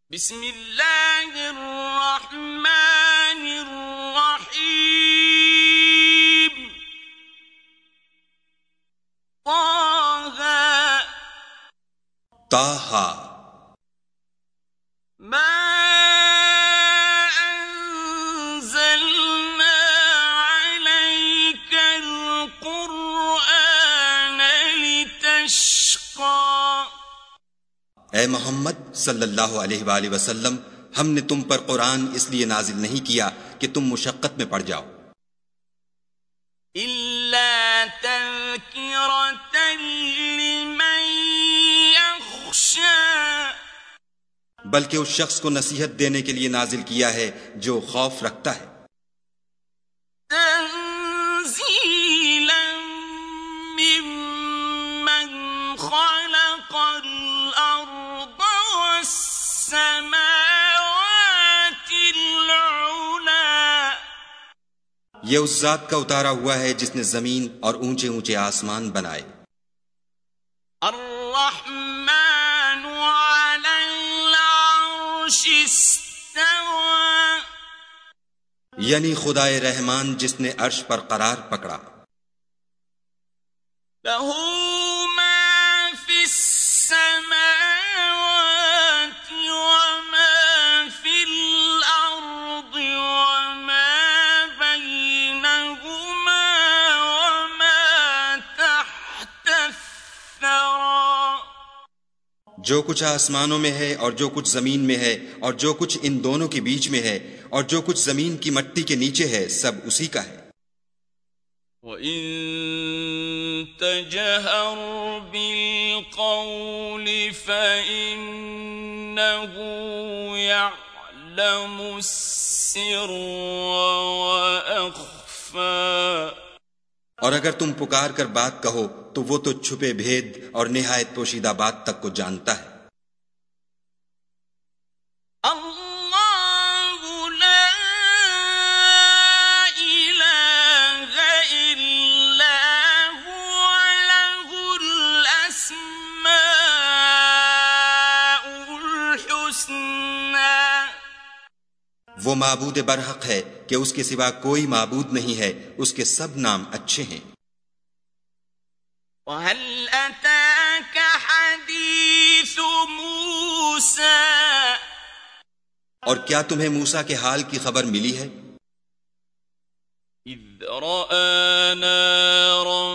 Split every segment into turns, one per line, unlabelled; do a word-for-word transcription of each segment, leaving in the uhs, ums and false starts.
بسم اللہ الرحمن الرحیم طه
طه
ما انزلنا عليك القرآن لتشقى
اے محمد صلی اللہ علیہ وآلہ وسلم، ہم نے تم پر قرآن اس لیے نازل نہیں کیا کہ تم مشقت میں پڑ جاؤ،
إلا تذكرة لمن يخشى،
بلکہ اس شخص کو نصیحت دینے کے لیے نازل کیا ہے جو خوف رکھتا ہے،
تنزيلا ممن خلق الأرض والسماوات العلى،
یہ اس ذات کا اتارا ہوا ہے جس نے زمین اور اونچے اونچے آسمان بنائے،
الرحمن على العرش استوى،
یعنی خدائے رحمان جس نے عرش پر قرار پکڑا،
له ما في السماوات وما في الأرض وما بينهما وما تحت الثرى،
جو کچھ آسمانوں میں ہے اور جو کچھ زمین میں ہے اور جو کچھ ان دونوں کے بیچ میں ہے اور جو کچھ زمین کی مٹی کے نیچے ہے، سب اسی کا ہے،
وَإِن تَجْهَرْ بِالْقَوْلِ فَإِنَّهُ يَعْلَمُ السِّرَّ وَأَخْفَى،
اور اگر تم پکار کر بات کہو تو وہ تو چھپے بھید اور نہایت پوشیدہ بات تک کو جانتا ہے،
اللہ لا الہ الا هو له الاسماء الحسنى،
وہ معبود برحق ہے کہ اس کے سوا کوئی معبود نہیں ہے، اس کے سب نام اچھے ہیں،
وَهَلْ أَتَاكَ حَدِيثُ مُوسَى،
اور کیا تمہیں موسیٰ کے حال کی خبر ملی ہے؟
اِذْ رَأَىٰ نَارًا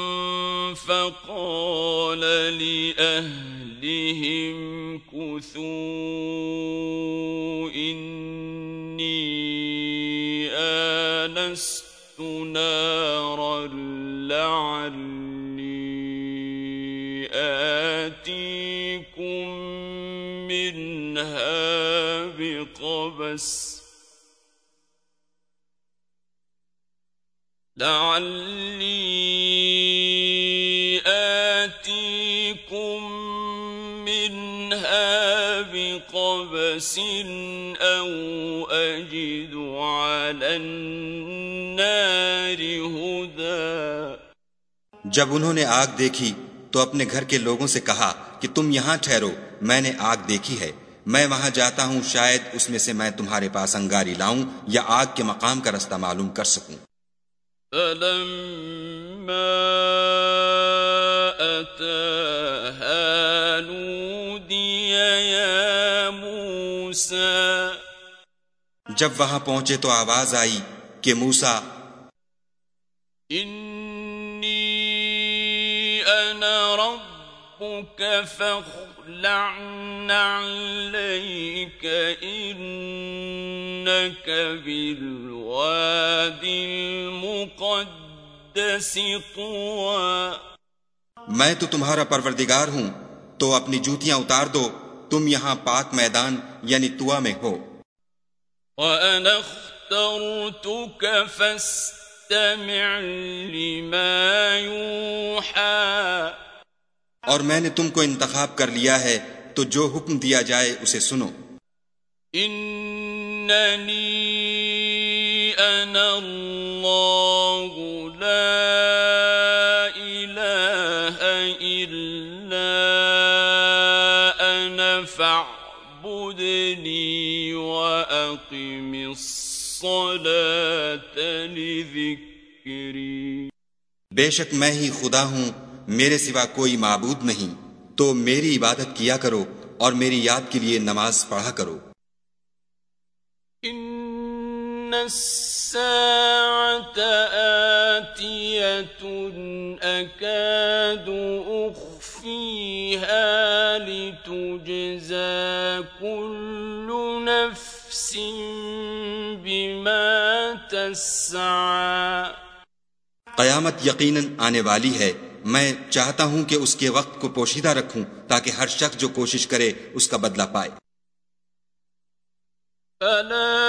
فَقَالَ لِأَهْلِهِمْ كُثُوا إِنِّي آنَسْتُ نَارًا لَعَلِّي آتِيكُم مِّنْهَا بِقَبَسٍ لَعَلِّي آتِيكُم مِّنْهَا بِقَبَسٍ أَوْ أَجِدُ عَلَى النَّارِ هُدًى،
جب انہوں نے آگ دیکھی تو اپنے گھر کے لوگوں سے کہا کہ تم یہاں ٹھہرو، میں نے آگ دیکھی ہے، میں وہاں جاتا ہوں، شاید اس میں سے میں تمہارے پاس انگاری لاؤں یا آگ کے مقام کا رستہ معلوم کر سکوں،
فَلَمَّا أَتَاهَا نُودِيَ يَا مُوسَىٰ،
جب وہاں پہنچے تو آواز آئی کہ موسیٰ،
إِنِّي أَنَا رَبُّكَ فَاخْلَعْ نَعْلَيْكَ إِنَّكَ بِالْوَادِ الْمُقَدَّسِ طُوًى،
میں تو تمہارا پروردگار ہوں، تو اپنی جوتیاں اتار دو، تم یہاں پاک میدان یعنی طویٰ میں ہو،
وَأَنَا اخْتَرْتُكَ فَاسْتَمِعْ لِمَا يُوحَىٰ،
اور میں نے تم کو انتخاب کر لیا ہے تو جو حکم دیا جائے اسے سنو،
إِنَّنِي أَنَا اللَّهُ لَا إِلَٰهَ إِلَّا أَنَا فَاعْبُدْنِي فاعبدني وأقم الصلاة لذكری،
بے شک میں ہی خدا ہوں، میرے سوا کوئی معبود نہیں، تو میری عبادت کیا کرو اور میری یاد کے لیے نماز پڑھا کرو۔
ان الساعة آتية أكاد أخفيها لتجزى كل نفس بما تسعى،
قیامت یقیناً آنے والی ہے، میں چاہتا ہوں کہ اس کے وقت کو پوشیدہ رکھوں تاکہ ہر شخص جو کوشش کرے اس کا بدلہ پائے۔
فلا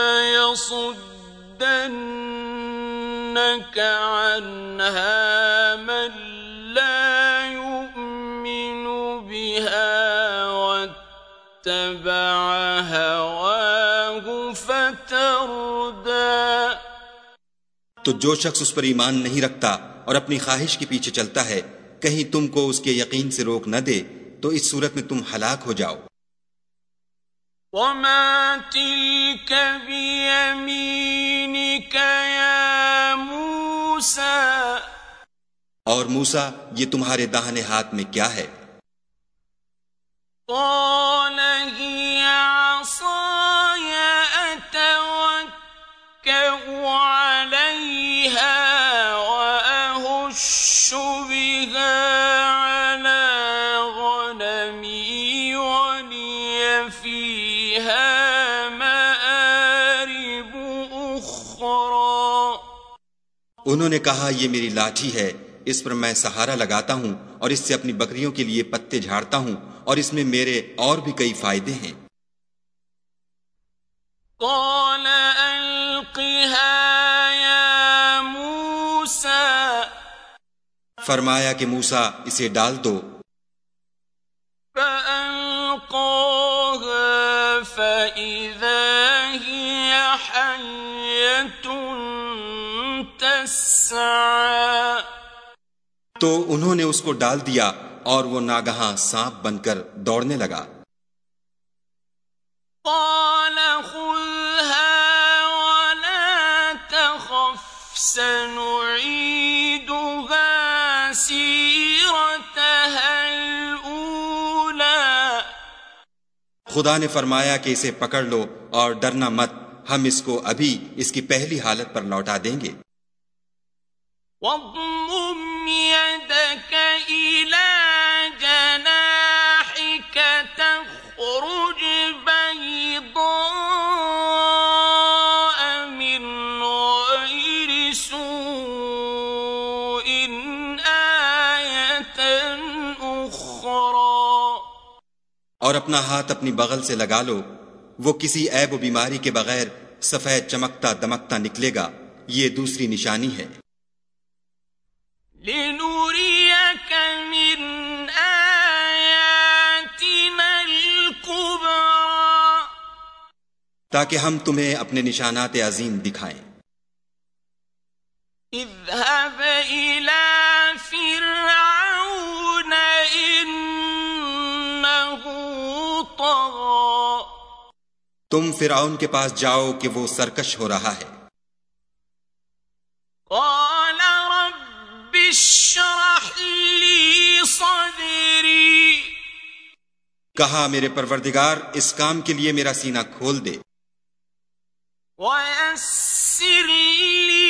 يصدنك عنها من لا يؤمن بها واتبع هواه فتردى،
تو جو شخص اس پر ایمان نہیں رکھتا اور اپنی خواہش کے پیچھے چلتا ہے، کہیں تم کو اس کے یقین سے روک نہ دے تو اس صورت میں تم ہلاک ہو جاؤ۔
وما تلك بيمينك يا موسى،
اور موسیٰ یہ تمہارے داہنے ہاتھ میں کیا ہے؟
قال هي عصاي أتوكأ عليها وأهش بها على غنمي ولي فيها مآرب أخرى،
انہوں نے کہا یہ میری لاٹھی ہے، اس پر میں سہارا لگاتا ہوں اور اس سے اپنی بکریوں کے لیے پتے جھاڑتا ہوں، اور اس میں میرے اور بھی کئی فائدے ہیں۔
قال ألقها يا موسى،
فرمایا کہ موسیٰ اسے ڈال دو۔
فألقاها فإذا هي حية تسعى،
تو انہوں نے اس کو ڈال دیا اور وہ ناگہاں سانپ بن کر دوڑنے لگا۔
قال خذها ولا تخف سنعيدها سيرتها الأولى،
خدا نے فرمایا کہ اسے پکڑ لو اور ڈرنا مت، ہم اس کو ابھی اس کی پہلی حالت پر لوٹا دیں گے۔
واضمم يدك إلى جناحك تخرج بيضاء من غير سوء آية أخرى،
اور اپنا ہاتھ اپنی بغل سے لگا لو، وہ کسی عیب و بیماری کے بغیر سفید چمکتا دمکتا نکلے گا، یہ دوسری نشانی ہے۔
لنريك من آياتنا الكبرى،
تاکہ ہم تمہیں اپنے نشانات عظیم دکھائیں۔
اذهب إلى فرعون إنه طغى،
تم فرعون کے پاس جاؤ کہ وہ سرکش ہو رہا ہے۔
قال رب اشرح لي صدري،
کہا میرے پروردگار اس کام کے لیے میرا سینہ کھول دے،
ويسر لي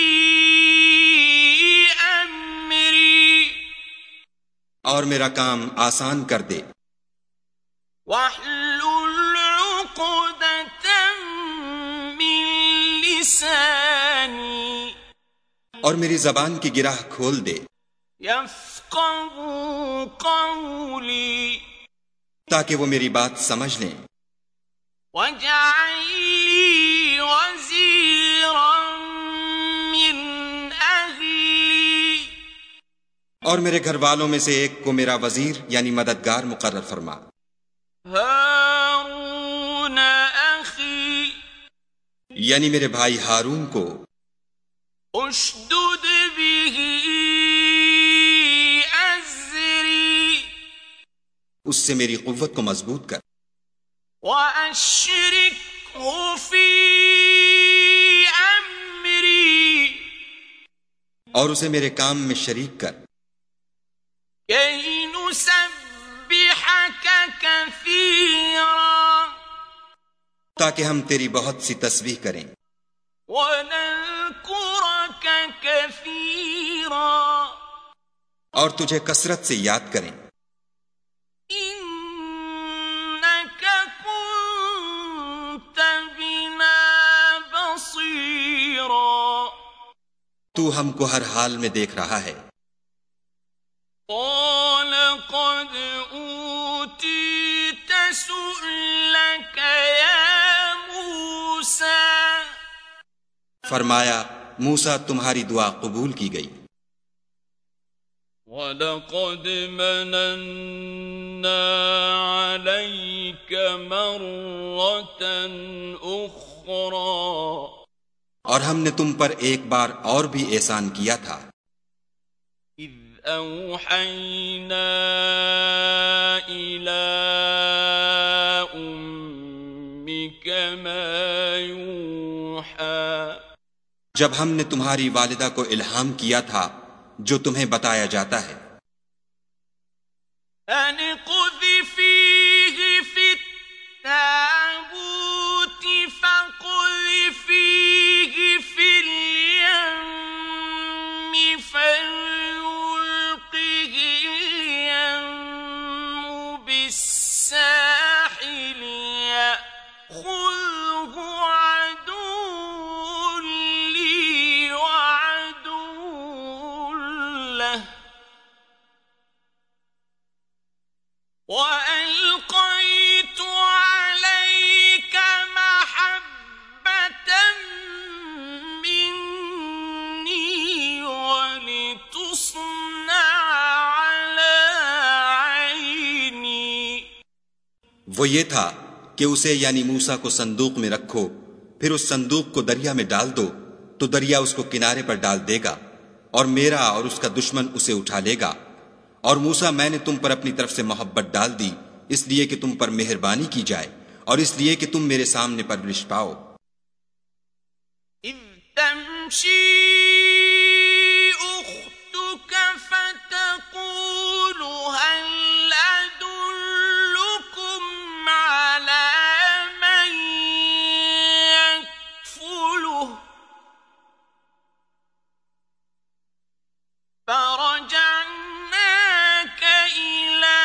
أمري،
اور میرا کام آسان کر دے،
واحلل عقدة من لساني،
اور میری زبان کی گرہ کھول دے،
يفقهوا قولي،
تاکہ وہ میری بات سمجھ لیں۔
واجعل لي وزيرا من أهلي،
اور میرے گھر والوں میں سے ایک کو میرا وزیر یعنی مددگار مقرر فرما۔
هارون أخي،
یعنی میرے بھائی ہارون کو۔
اشدد به أزري،
اس سے میری قوت کو مضبوط کر۔
وَأَشْرِكْهُ فِي أَمْرِي
اور اسے میرے کام میں شریک کر،
كَيْ نُسَبِّحَكَ كَثِيرًا
تاکہ ہم تیری بہت سی تسبیح کریں
وَنَذْكُرَكَ كَثِيرًا
اور تجھے کثرت سے یاد کریں،
إِنَّكَ كُنتَ بِنَا بَصِيرًا
تو ہم کو ہر حال میں دیکھ رہا ہے۔
قَالَ قَدْ أُوتِيتَ سُؤْلَكَ يَا مُوسَىٰ
فرمایا موسیٰ تمہاری دعا قبول کی گئی۔
وَلَقَدْ مَنَنَّا عَلَيْكَ مَرَّةً أُخْرَىٰ
اور ہم نے تم پر ایک بار اور بھی احسان کیا تھا،
إِذْ أَوْحَيْنَا إِلَىٰ أُمِّكَ مَا يُوحَىٰ
جب ہم نے تمہاری والدہ کو الہام کیا تھا جو تمہیں بتایا جاتا ہے،
أَنِ اقْذِفِيهِ فِي التَّابُوتِ فَاقْذِفِيهِ فِي الْيَمِّ فَلْيُلْقِهِ الْيَمُّ بِالسَّاحِلِ يَأْخُذْهُ عَدُوٌّ لِّي وَعَدُوٌّ لَّهُ وَأَلْقَيْتُ عَلَيْكَ مَحَبَّةً مِّنِّي وَلِتُصْنَعَ عَلَىٰ عَيْنِي
وہ یہ تھا کہ اسے یعنی موسیٰ کو صندوق میں رکھو، پھر اس صندوق کو دریا میں ڈال دو تو دریا اس کو کنارے پر ڈال دے گا، اور میرا اور اس کا دشمن اسے اٹھا لے گا۔ اور موسیٰ میں نے تم پر اپنی طرف سے محبت ڈال دی، اس لیے کہ تم پر مہربانی کی جائے اور اس لیے کہ تم میرے سامنے پرورش پاؤ۔
إِذْ تَمْشِي أُخْتُكَ فَتَقُولُ هَلْ أَدُلُّكُمْ عَلَىٰ مَن يَكْفُلُهُ فَرَجَعْنَاكَ إِلَىٰ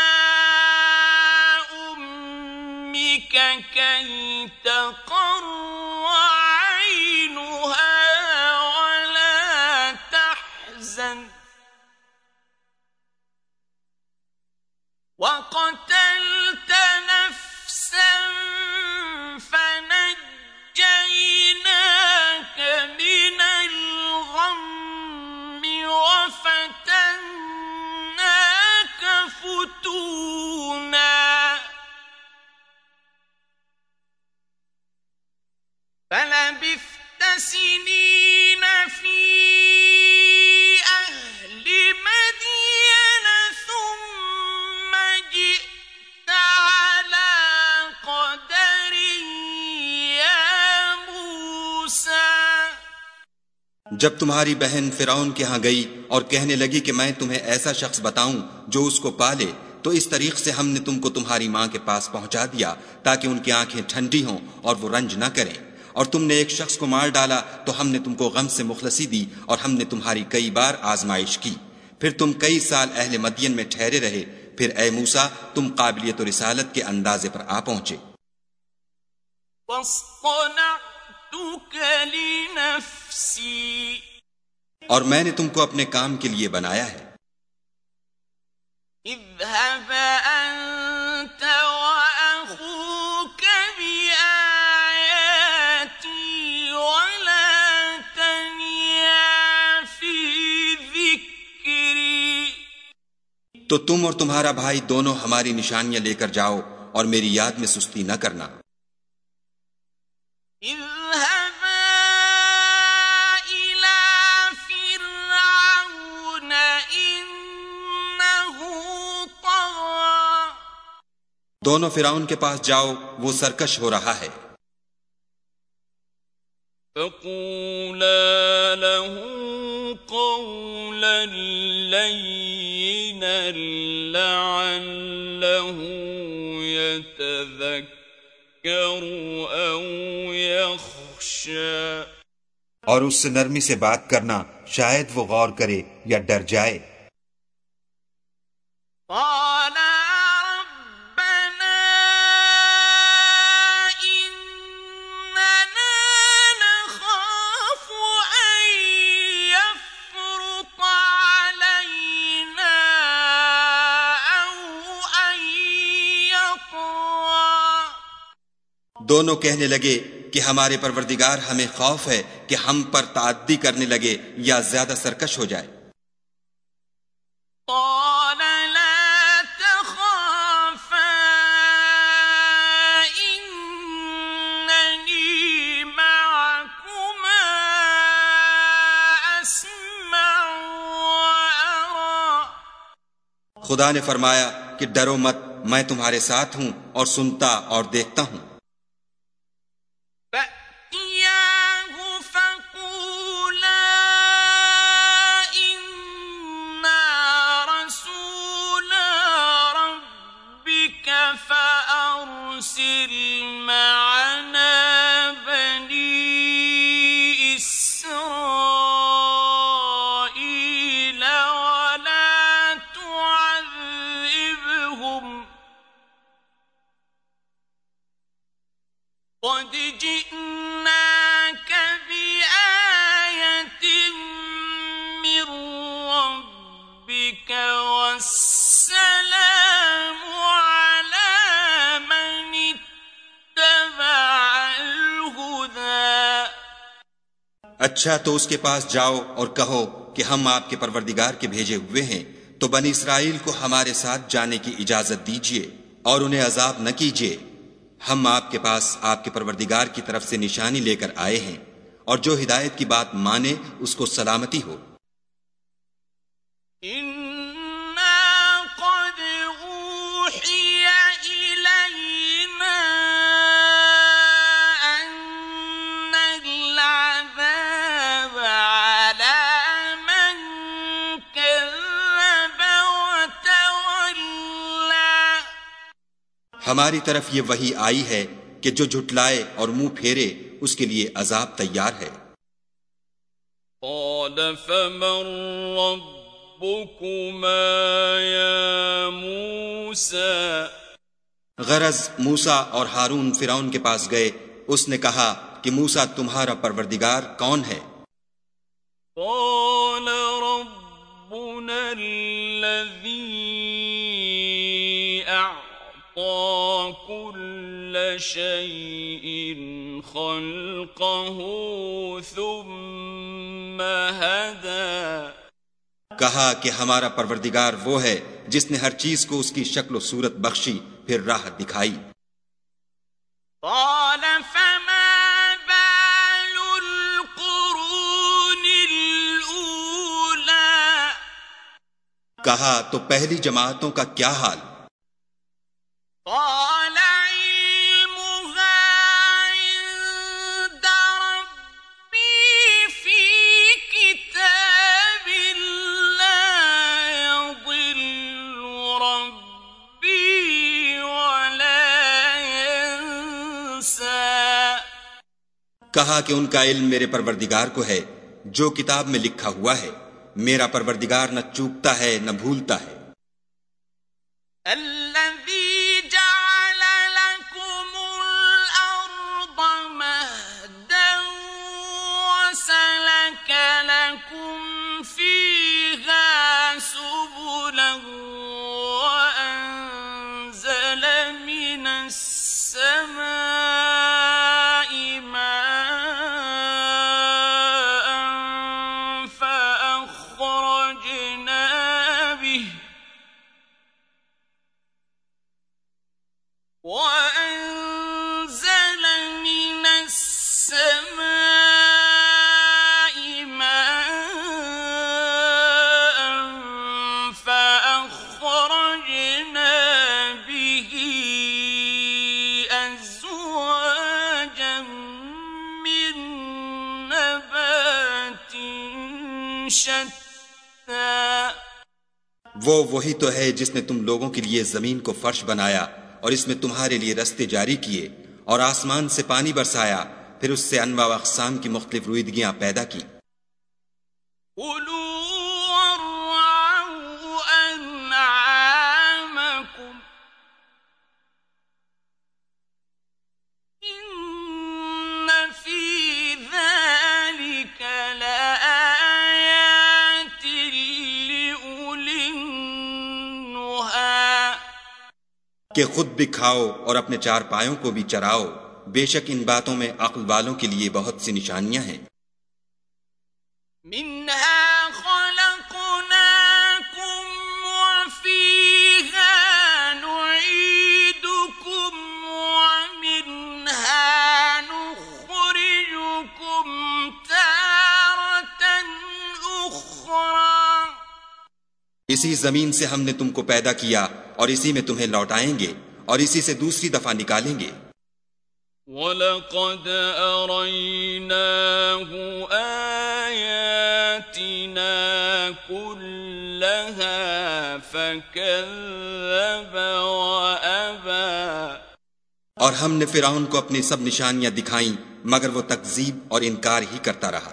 أُمِّكَ كَيْ تَقَرَّ عَيْنُهَا وَلَا تَحْزَنَ وَقَتَلْتَ نَفْسًا فَنَجَّيْنَاكَ مِنَ الْغَمِّ وَفَتَنَّاكَ فُتُونًا فَلَبِثْتَ سِنِينَ فِي أَهْلِ مَدْيَنَ ثُمَّ جِئْتَ عَلَىٰ قَدَرٍ يَا مُوسَىٰ
جب تمہاری بہن فرعون کے ہاں گئی اور کہنے لگی کہ میں تمہیں ایسا شخص بتاؤں جو اس کو پالے، تو اس طریق سے ہم نے تم کو تمہاری ماں کے پاس پہنچا دیا تاکہ ان کی آنکھیں ٹھنڈی ہوں اور وہ رنج نہ کریں، اور تم نے ایک شخص کو مار ڈالا تو ہم نے تم کو غم سے مخلصی دی، اور ہم نے تمہاری کئی بار آزمائش کی، پھر تم کئی سال اہل مدین میں ٹھہرے رہے، پھر اے موسیٰ تم قابلیت و رسالت کے اندازے پر آ پہنچے۔
وَاصْطَنَعْتُكَ لِنَفْسِي
اور میں نے تم کو اپنے کام کے لیے بنایا ہے۔
اذهب أنت وأخوك بآياتي ولا تنيا في ذكري
تو تم اور تمہارا بھائی دونوں ہماری نشانیاں لے کر جاؤ اور میری یاد میں سستی نہ کرنا۔
اذهبا إلى فرعون إنه طغى
دونوں فرعون کے پاس جاؤ، وہ سرکش ہو رہا ہے۔
فقولا له قولا لينا لعله يتذكر أو يخشى،
اور اس سے نرمی سے بات کرنا، شاید وہ غور کرے یا ڈر جائے۔
قال
دونوں کہنے لگے کہ ہمارے پروردگار ہمیں خوف ہے کہ ہم پر تعدی کرنے لگے یا زیادہ سرکش ہو جائے۔
قال لا تخافا إنني معكما أسمع وأرى،
خدا نے فرمایا کہ ڈرو مت، میں تمہارے ساتھ ہوں اور سنتا اور دیکھتا ہوں۔
فأرسل معنا بني إسرائيل ولا تعذبهم قد جئناك بآية من ربك والسلام على من اتبع الهدى۔
اچھا تو اس کے پاس جاؤ اور کہو کہ ہم آپ کے پروردگار کے بھیجے ہوئے ہیں، تو بنی اسرائیل کو ہمارے ساتھ جانے کی اجازت دیجیے اور انہیں عذاب نہ کیجیے۔ ہم آپ کے پاس آپ کے پروردگار کی طرف سے نشانی لے کر آئے ہیں، اور جو ہدایت کی بات مانے اس کو سلامتی ہو۔ ہماری طرف یہ وحی آئی ہے کہ جو جھٹلائے اور منہ پھیرے اس کے لیے عذاب تیار ہے۔
قال فمن ربكما يا موسى،
غرض موسیٰ اور ہارون فرعون کے پاس گئے، اس نے کہا کہ موسیٰ تمہارا پروردگار کون ہے؟
قال ربنا الذي كل شيء خلقه ثم هدى،
کہا کہ ہمارا پروردگار وہ ہے جس نے ہر چیز کو اس کی شکل و صورت بخشی پھر راہ دکھائی۔
قال فما بال القرون الأولى،
کہا تو پہلی جماعتوں کا کیا حال؟
قال علمها عند ربي في كتاب لا يضل ربي ولا ينسى،
کہا کہ ان کا علم میرے پروردگار کو ہے، جو کتاب میں لکھا ہوا ہے، میرا پروردگار نہ چوکتا ہے نہ بھولتا ہے۔
الذي جعل لكم الأرض مهدا وسلك لكم فيها سبلا وأنزل من السماء ماء فأخرجنا به شتى
وہ وہی تو ہے جس نے تم لوگوں کے لیے زمین کو فرش بنایا اور اس میں تمہارے لیے رستے جاری کیے اور آسمان سے پانی برسایا، پھر اس سے انواع و اقسام کی مختلف رویدگیاں پیدا کی۔
كُلُوا وَارْعَوْا أَنْعَامَكُمْ إِنَّ فِي ذَلِكَ لَآيَاتٍ لِأُولِي النُّهَىٰ۔
کہ خود بھی کھاؤ اور اپنے چار پایوں کو بھی چراؤ، بے شک ان باتوں میں عقل والوں کے لیے بہت سی نشانیاں ہیں۔
منها خلقناكم وفيها نعيدكم ومنها نخرجكم تارة أخرى۔
اسی زمین سے ہم نے تم کو پیدا کیا اور اسی میں تمہیں لوٹائیں گے اور اسی سے دوسری دفعہ نکالیں گے۔
وَلَقَدْ أَرَيْنَاهُ آيَاتِنَا كُلَّهَا فَكَذَّبَ وَأَبَى۔
اور ہم نے فرعون کو اپنی سب نشانیاں دکھائیں مگر وہ تکذیب اور انکار ہی کرتا رہا۔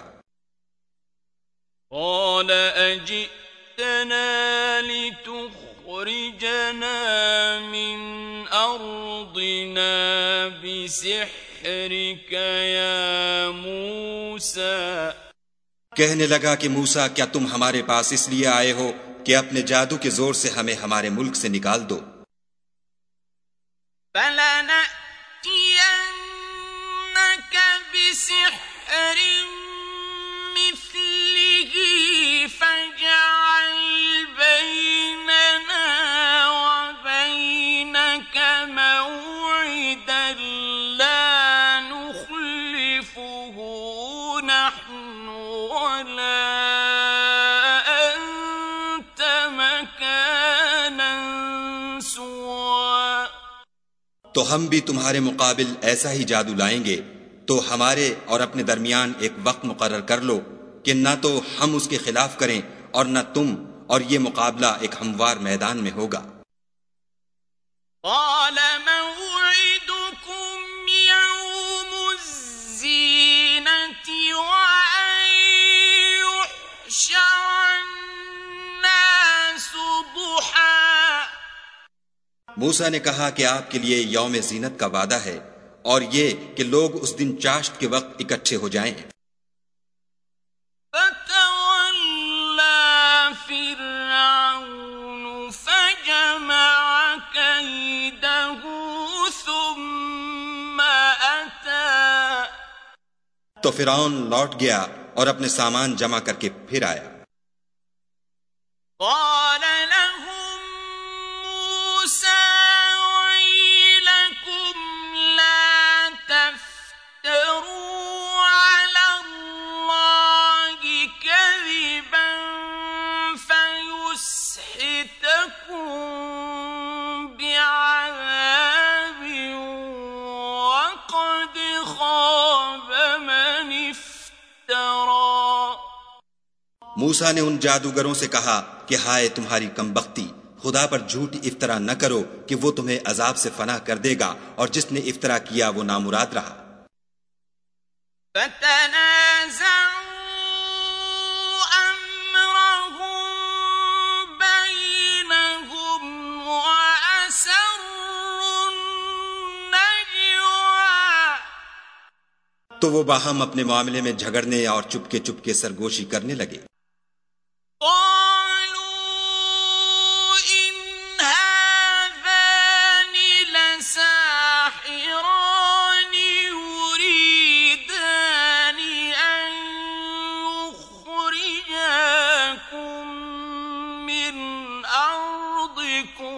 قَالَ أَجِئْتَنَا لِتُخْرِجَنَا مِنْ أَرْضِنَا بِسِحْرِكَ يَا مُوسَى۔
کہنے لگا کہ موسیٰ، کیا تم ہمارے پاس اس لیے آئے ہو کہ اپنے جادو کے زور سے ہمیں ہمارے ملک سے نکال دو؟
فَلَنَأْتِيَنَّكَ بِسِحْرٍ مِثْلِهِ فَاجْعَلْ بَيْنَنَا وَبَيْنَكَ مَوْعِدًا لَا نُخْلِفُهُ نَحْنُ وَلَا أَنْتَ مَكَانًا سُوًى۔
تو ہم بھی تمہارے مقابل ایسا ہی جادو لائیں گے، تو ہمارے اور اپنے درمیان ایک وقت مقرر کر لو کہ نہ تو ہم اس کے خلاف کریں اور نہ تم، اور یہ مقابلہ ایک ہموار میدان میں ہوگا۔
قال موعدكم يوم الزينة وأن يحشر الناس ضحى۔
موسیٰ نے کہا کہ آپ کے لیے یوم زینت کا وعدہ ہے اور یہ کہ لوگ اس دن چاشت کے وقت اکٹھے ہو جائیں۔
فتولى فرعون فجمع كيده ثم أتى۔
تو فرعون لوٹ گیا اور اپنے سامان جمع کر کے پھر آیا۔
قال لهم موسى ويلكم لا تفتروا على الله كذبا فيسحتكم بعذاب وقد خاب من افترى۔
موسیٰ نے ان جادوگروں سے کہا کہ ہائے تمہاری کم بختی، خدا پر جھوٹ افطرا نہ کرو کہ وہ تمہیں عذاب سے فنا کر دے گا، اور جس نے افطرا کیا وہ نامراد رہا۔
فتنازعوا أمرهم بينهم وأسروا النجوى۔
تو وہ باہم اپنے معاملے میں جھگڑنے اور چپکے چپکے سرگوشی کرنے لگے۔
قالوا إن هذان لساحران يريدان أن يخرجاكم من أرضكم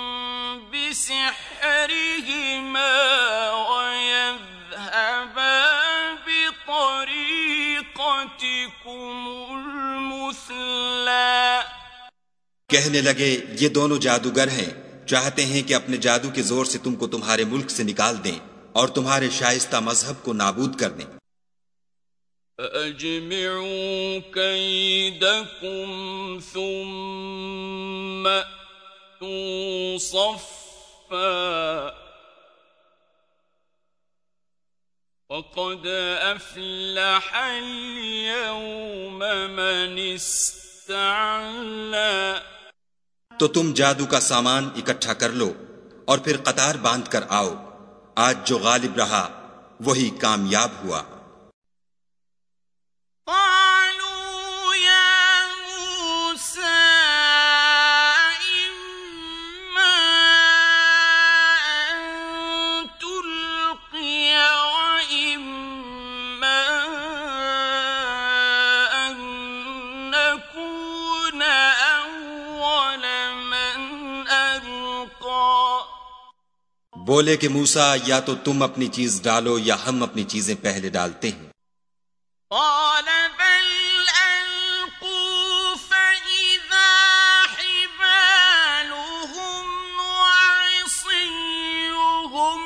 بسحرهما ويذهبا بطريقتكم المثلى۔
کہنے لگے یہ دونوں جادوگر ہیں، چاہتے ہیں کہ اپنے جادو کے زور سے تم کو تمہارے ملک سے نکال دیں اور تمہارے شائستہ مذہب کو نابود کر دیں۔
فأجمعوا كيدكم ثم أتوا صفا وقد أفلح اليوم من استعلى.
تو تم جادو کا سامان اکٹھا کر لو اور پھر قطار باندھ کر آؤ. آج جو غالب رہا وہی کامیاب ہوا.
قالوا يا موسى إما أن تلقي وإما أن نكون أول من ألقى.
بولے کہ موسیٰ یا تو تم اپنی چیز ڈالو یا ہم اپنی چیزیں پہلے ڈالتے ہیں.
قال بل ألقوا فإذا حبالهم وعصيهم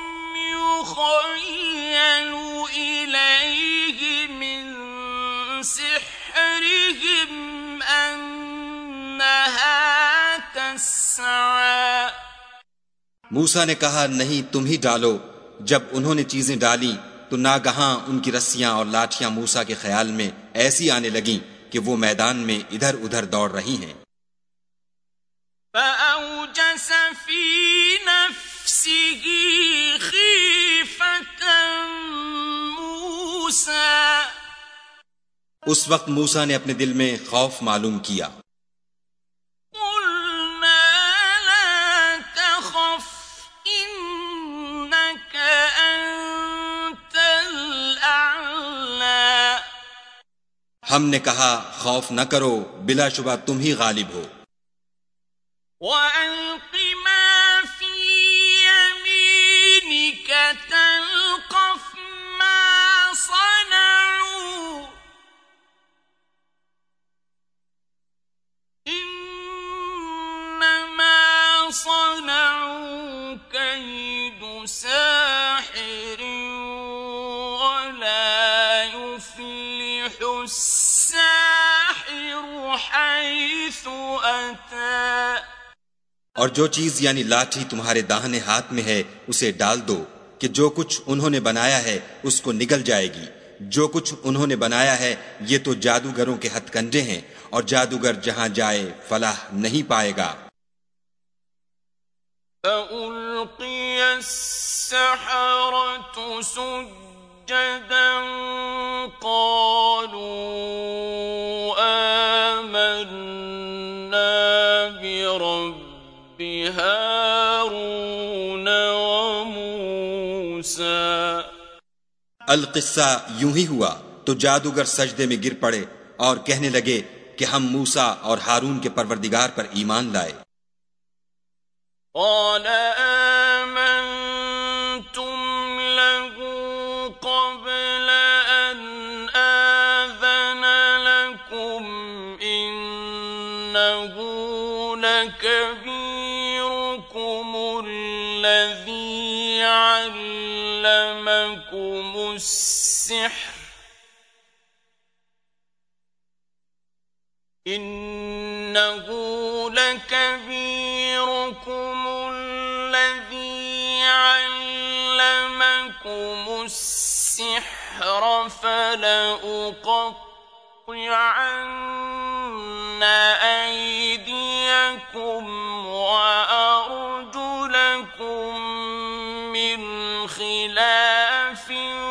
يخيل إليه من سحرهم أنها تسعى.
موسیٰ نے کہا نہیں تم ہی ڈالو. جب انہوں نے چیزیں ڈالی تو ناگہاں ان کی رسیاں اور لاٹھیاں موسیٰ کے خیال میں ایسی آنے لگیں کہ وہ میدان میں ادھر ادھر دوڑ رہی ہیں.
فأوجس في نفسه خيفة موسى.
اس وقت موسیٰ نے اپنے دل میں خوف معلوم کیا.
قلنا لا تخف إنك أنت الأعلى.
ہم نے کہا خوف نہ کرو، بلا شبہ تم ہی غالب ہو.
وَأَلْقِ مَا فِي يَمِينِكَ تَلْقَفْ مَا صَنَعُوا إِنَّمَا صَنَعُوا كَيْدُ سَاحِرٍ وَلَا يُفْلِحُ السَّاحِرُ حَيْثُ أَتَى.
اور جو چیز یعنی لاٹھی تمہارے داہنے ہاتھ میں ہے اسے ڈال دو کہ جو کچھ انہوں نے بنایا ہے اس کو نگل جائے گی. جو کچھ انہوں نے بنایا ہے یہ تو جادوگروں کے ہتھ کنڈے ہیں، اور جادوگر جہاں جائے فلاح نہیں پائے گا.
فَأُلْقِيَ السَّحَرَةُ سُجَّدًا قَالُوا آمَنَّا بِرَبِّ هَارُونَ وَمُوسَى.
القصہ یوں ہی ہوا تو جادوگر سجدے میں گر پڑے اور کہنے لگے کہ ہم موسیٰ اور ہارون کے پروردگار پر ایمان لائے.
قال آمنتم له قبل أن آذن لكم إنه لكبيركم الذي علمكم السحر إنه لكبيركم الذي علمكم السحر فلأقطعن أيديكم وأرجلكم من خلاف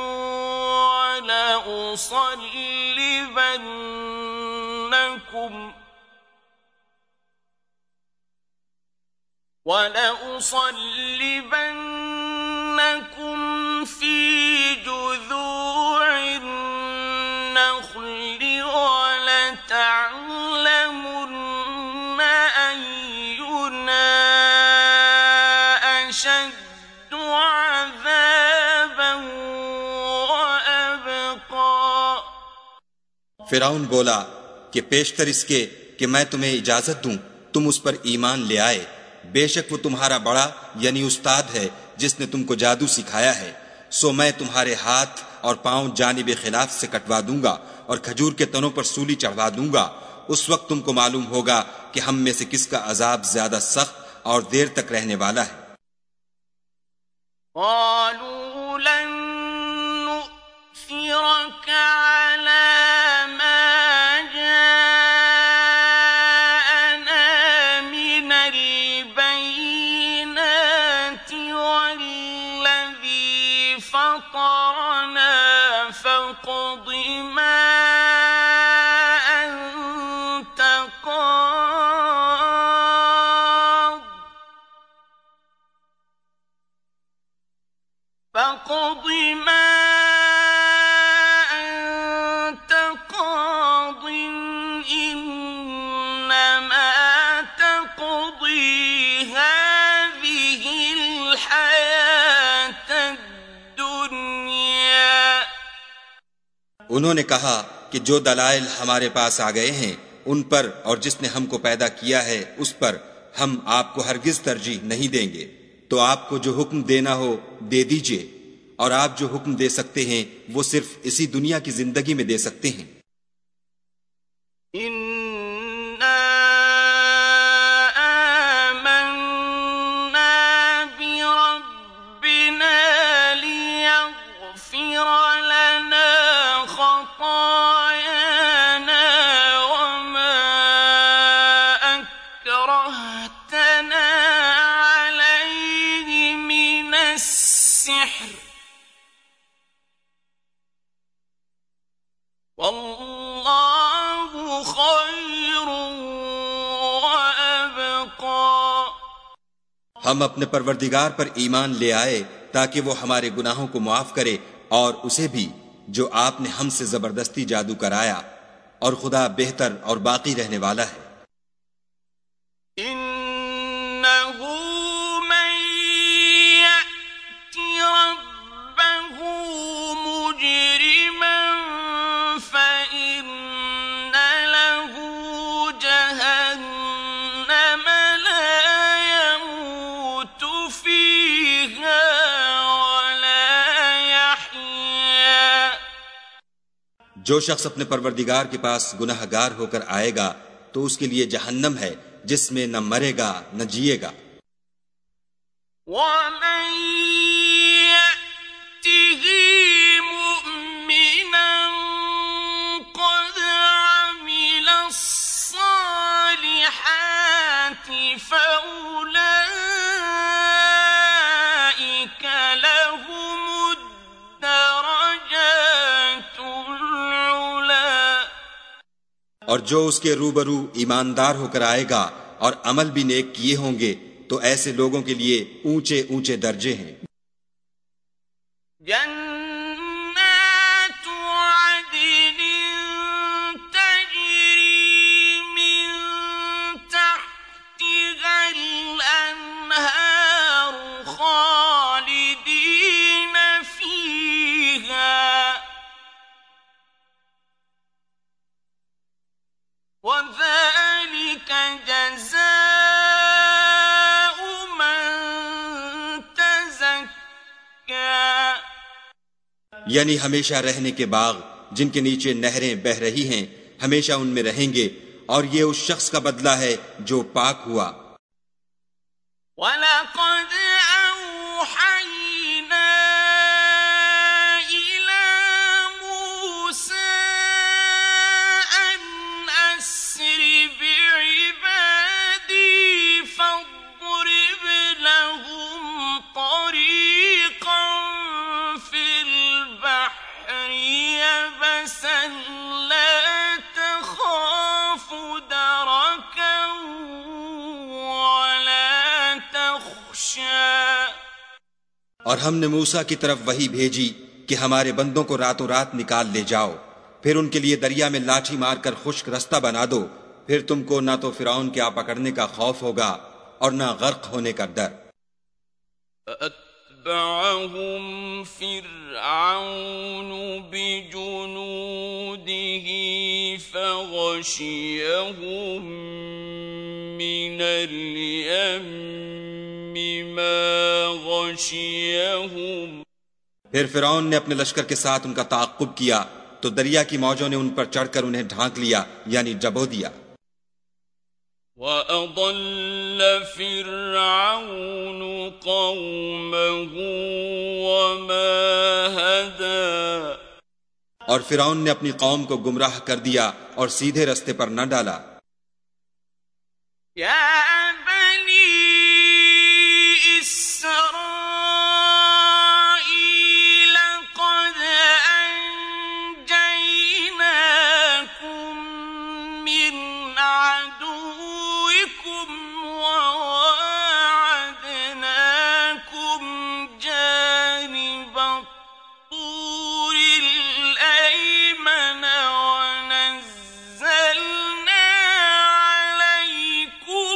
ولأصلبنكم وَلَأُصَلِّبَنَّكُمْ فِي جُذُوعِ النَّخْلِ وَلَتَعْلَمُنَّ أَيُّنَا أَشَدُّ عَذَابًا وَأَبْقَىٰ.
فرعون بولا کہ پیشتر اس کے کہ میں تمہیں اجازت دوں تم اس پر ایمان لے آئے. بے شک وہ تمہارا بڑا یعنی استاد ہے جس نے تم کو جادو سکھایا ہے. سو میں تمہارے ہاتھ اور پاؤں جانب خلاف سے کٹوا دوں گا اور کھجور کے تنوں پر سولی چڑھوا دوں گا. اس وقت تم کو معلوم ہوگا کہ ہم میں سے کس کا عذاب زیادہ سخت اور دیر تک رہنے والا ہے.
قالوا لن نؤثرك على ما جاءنا من البينات والذي فطرنا فاقض ما أنت قاض فاقض ما أنت قاض إنما تقضي هذه الحياة الدنيا.
انہوں نے کہا کہ جو دلائل ہمارے پاس آ گئے ہیں ان پر اور جس نے ہم کو پیدا کیا ہے اس پر ہم آپ کو ہرگز ترجیح نہیں دیں گے. تو آپ کو جو حکم دینا ہو دے دیجئے، اور آپ جو حکم دے سکتے ہیں وہ صرف اسی دنیا کی زندگی میں دے سکتے ہیں.
إنا آمنا بربنا ليغفر لنا خطايانا وما أكرهتنا عليه من السحر واللہ خیر وابقا.
ہم اپنے پروردگار پر ایمان لے آئے تاکہ وہ ہمارے گناہوں کو معاف کرے اور اسے بھی جو آپ نے ہم سے زبردستی جادو کرایا، اور خدا بہتر اور باقی رہنے والا ہے.
انه من یأتی ربه مجرما فإن له جهنم لا يموت فيها ولا يحيا.
جو شخص اپنے پروردگار کے پاس گناہ گار ہو کر آئے گا تو اس کے لیے جہنم ہے جس میں نہ مرے گا نہ جیے گا.
ومن يأته مؤمنا قد عمل الصالحات فأولئك لهم الدرجات العلا.
اور جو اس کے روبرو ایماندار ہو کر آئے گا اور عمل بھی نیک کیے ہوں گے تو ایسے لوگوں کے لیے اونچے اونچے درجے ہیں.
جنات عدن تجری من تحتها الأنهار خالدين فيها وذلك جزاء من تزكى.
یعنی ہمیشہ رہنے کے باغ جن کے نیچے نہریں بہ رہی ہیں ہمیشہ ان میں رہیں گے، اور یہ اس شخص کا بدلہ ہے جو پاک ہوا.
وَلَقَدْ أَوْحَيْنَا إِلَى مُوسَىٰ أَنْ أَسْرِ بِعِبَادِي فَاضْرِبْ لَهُمْ طَرِيقًا فِي الْبَحْرِ يَبَسًا لَا تَخَافُ دَرَكًا وَلَا تَخْشَىٰ.
اور ہم نے موسیٰ کی طرف وحی بھیجی کہ ہمارے بندوں کو راتوں رات نکال لے جاؤ، پھر ان کے لیے دریا میں لاٹھی مار کر خشک رستہ بنا دو، پھر تم کو نہ تو فرعون کے آ پکڑنے کا خوف ہوگا اور نہ غرق ہونے کا ڈر.
فَأَتْبَعَهُمْ فِرْعَوْنُ بِجُنُودِهِ فَغَشِيَهُم مِّنَ الْيَمِّ مَا غَشِيَهُمْ.
پھر فرعون نے اپنے لشکر کے ساتھ ان کا تعاقب کیا تو دریا کی موجوں نے ان پر چڑھ کر انہیں ڈھانک لیا، یعنی ڈبو دیا۔
وَأَضَلَّ فِرْعَوْنُ قَوْمَهُ وَمَا هَدَىٰ،
اور فرعون نے اپنی قوم کو گمراہ کر دیا اور سیدھے رستے پر نہ ڈالا۔
یا بنی اسرائیل قد انجیناکم من عدوکم وواعدناکم جانب الطور الأيمن ونزلنا عليكم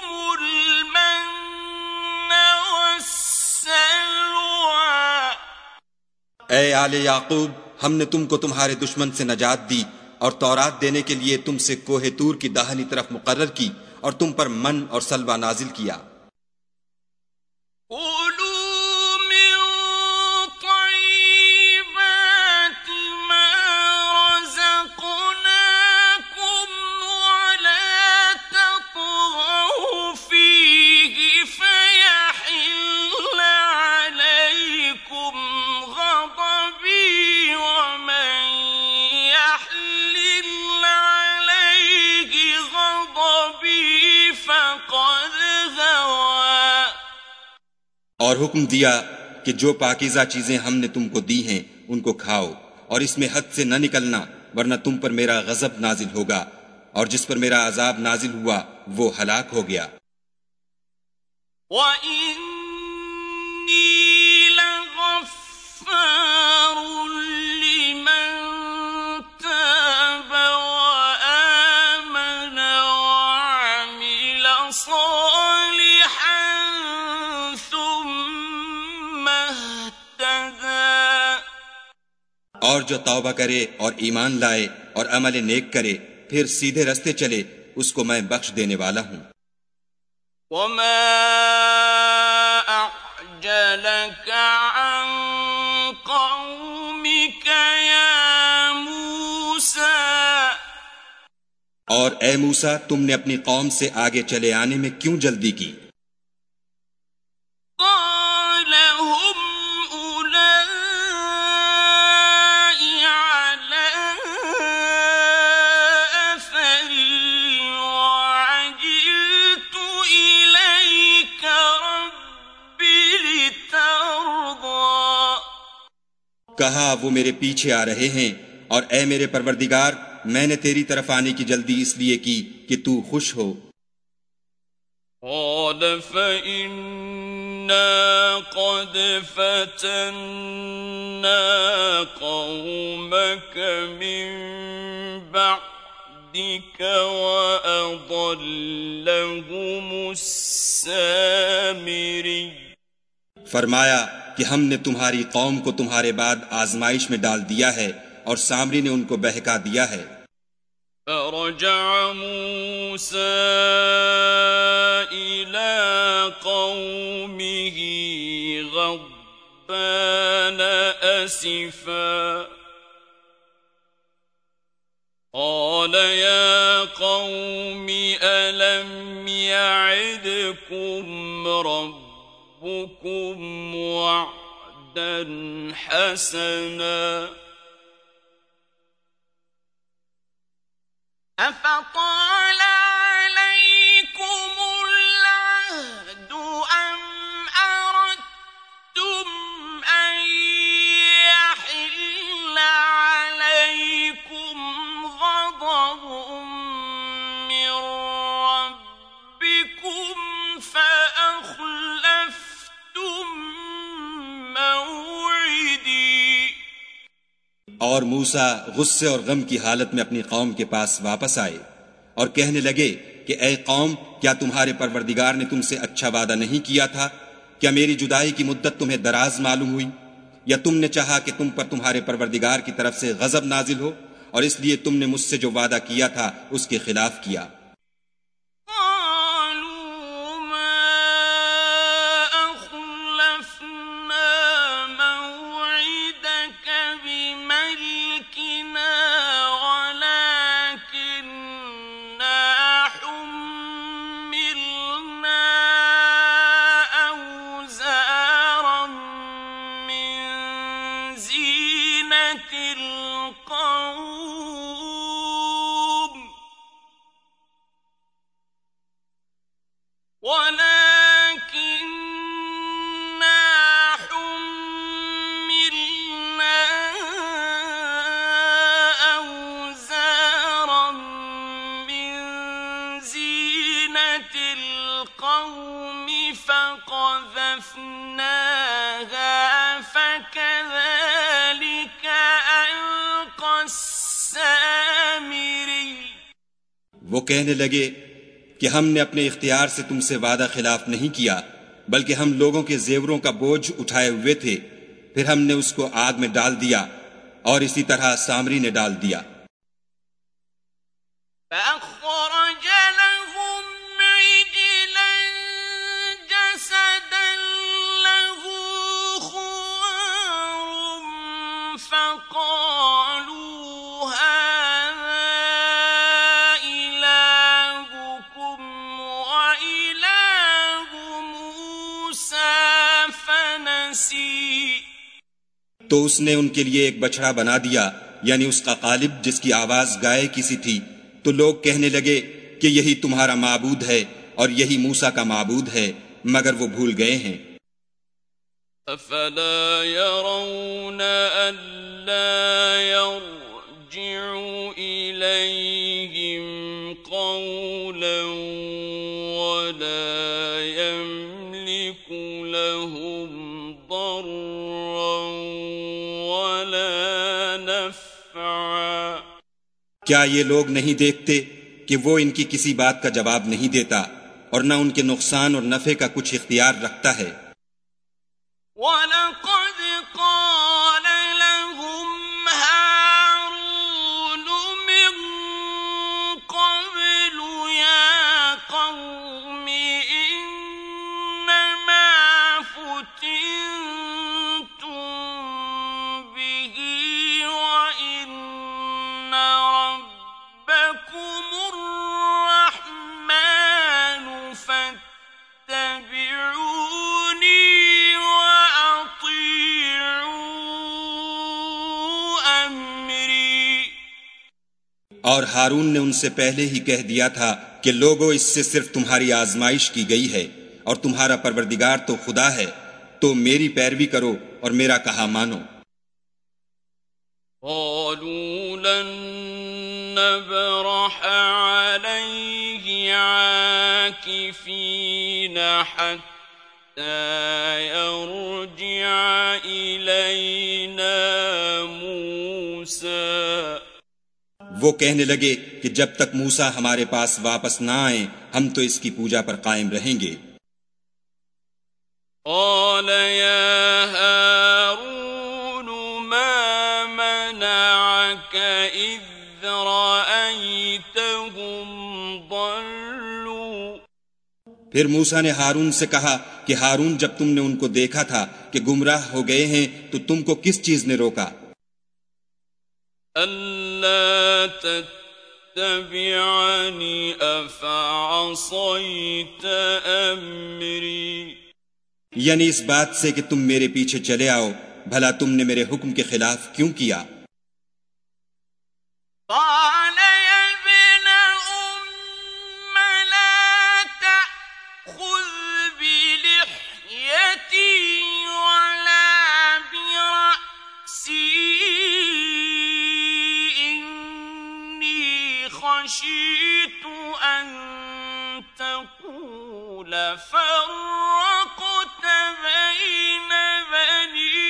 المن والسلوى۔
اے آل یعقوب، ہم نے تم کو تمہارے دشمن سے نجات دی اور تورات دینے کے لیے تم سے کوہ طور کی داہنی طرف مقرر کی اور تم پر من اور سلوہ نازل کیا۔
كُلُوا مِن طَيِّبَاتِ مَا رَزَقْنَاكُمْ وَلَا تَطْغَوْا فِيهِ فَيَحِلَّ عَلَيْكُمْ غَضَبِي وَمَن يَحْلِلْ عَلَيْهِ غَضَبِي فَقَدْ هَوَىٰ۔
اور حکم دیا کہ جو پاکیزہ چیزیں ہم نے تم کو دی ہیں ان کو کھاؤ، اور اس میں حد سے نہ نکلنا ورنہ تم پر میرا غضب نازل ہوگا، اور جس پر میرا عذاب نازل ہوا وہ ہلاک ہو گیا۔
وَإِنِّي لَغَفَّارٌ لِّمَن تَابَ وَآمَنَ وَعَمِلَ صَالِحًا ثُمَّ اهْتَدَىٰ۔
اور جو توبہ کرے اور ایمان لائے اور عمل نیک کرے پھر سیدھے رستے چلے اس کو میں بخش دینے والا ہوں۔
وَمَا أَعْجَلَكَ عَن قَوْمِكَ يَا مُوسَىٰ۔
اور اے موسیٰ، تم نے اپنی قوم سے آگے چلے آنے میں کیوں جلدی کی؟
قَالَ هُمْ أُولَاءِ عَلَىٰ أَثَرِي وَعَجِلْتُ إِلَيْكَ رَبِّ لِتَرْضَىٰ۔
کہا وہ میرے پیچھے آ رہے ہیں، اور اے میرے پروردگار، میں نے تیری طرف آنے کی جلدی اس لیے کی کہ تو خوش ہو۔
قَالَ فَإِنَّا قَدْ فَتَنَّا قَوْمَكَ مِن بَعْدِكَ وَأَضَلَّهُمُ السَّامِرِيُّ۔
فرمایا کہ ہم نے تمہاری قوم کو تمہارے بعد آزمائش میں ڈال دیا ہے اور سامری نے ان کو بہکا دیا ہے۔
فرجع موسى إلى قومه غضبان أسفا قال يا قوم ألم يعدكم ربكم وعدا حسنا أفطال عليكم العهد أم أردتم أن يحل عليكم غضب من ربكم فأخلفتم موعدي۔
اور موسیٰ غصے اور غم کی حالت میں اپنی قوم کے پاس واپس آئے اور کہنے لگے کہ اے قوم، کیا تمہارے پروردگار نے تم سے اچھا وعدہ نہیں کیا تھا؟ کیا میری جدائی کی مدت تمہیں دراز معلوم ہوئی؟ یا تم نے چاہا کہ تم پر تمہارے پروردگار کی طرف سے غضب نازل ہو اور اس لیے تم نے مجھ سے جو وعدہ کیا تھا اس کے خلاف کیا؟
قالوا ما أخلفنا موعدنا
وہ کہنے لگے کہ ہم نے اپنے اختیار سے تم سے وعدہ خلاف نہیں کیا، بلکہ ہم لوگوں کے زیوروں کا بوجھ اٹھائے ہوئے تھے، پھر ہم نے اس کو آگ میں ڈال دیا، اور اسی طرح سامری نے ڈال دیا۔
فأخرج لهم عجلا جسدا له خوار فقالوا هذا إلهكم وإله موسى فنسي۔
تو اس نے ان کے لیے ایک بچڑا بنا دیا، یعنی اس کا قالب جس کی آواز گائے کی سی تھی، تو لوگ کہنے لگے کہ یہی تمہارا معبود ہے اور یہی موسیٰ کا معبود ہے، مگر وہ بھول گئے ہیں۔
افلا يرون الا يرجع اليهم قولا ولا يملك لهم ضرا ولا نفعا۔
کیا یہ لوگ نہیں دیکھتے کہ وہ ان کی کسی بات کا جواب نہیں دیتا اور نہ ان کے نقصان اور نفع کا کچھ اختیار رکھتا ہے؟
وَلَقَدْ قَالَ لَهُمْ هَارُونُ مِن قَبْلُ يَا قَوْمِ إِنَّمَا فُتِنْتُمْ بِهِ وَإِنَّ رَبَّكُمُ الرَّحْمَنُ فَاتَّبِعُونِي
اور ہارون نے ان سے پہلے ہی کہہ دیا تھا کہ لوگوں اس سے صرف تمہاری آزمائش کی گئی ہے، اور تمہارا پروردگار تو خدا ہے، تو میری پیروی کرو اور میرا کہا مانو۔
قالوا لن نبرح عليه عاكفين حتى يرجع إلينا موسى۔
وہ کہنے لگے کہ جب تک موسیٰ ہمارے پاس واپس نہ آئیں ہم تو اس کی پوجا پر قائم رہیں گے۔
قال يا هارون ما منعك إذ رأيتهم ضلوا۔
پھر موسیٰ نے ہارون سے کہا کہ ہارون جب تم نے ان کو دیکھا تھا کہ گمراہ ہو گئے ہیں تو تم کو کس چیز نے روکا؟
أَلَّا تَتَّبِعَنِ أَفَعَصَيْتَ أَمْرِي۔
یعنی اس بات سے کہ تم میرے پیچھے چلے آؤ، بھلا تم نے میرے حکم کے خلاف کیوں کیا؟
قال يا ابن أم لا تأخذ بلحيتي ولا برأسي خشيت أن تقول فرقت بين بني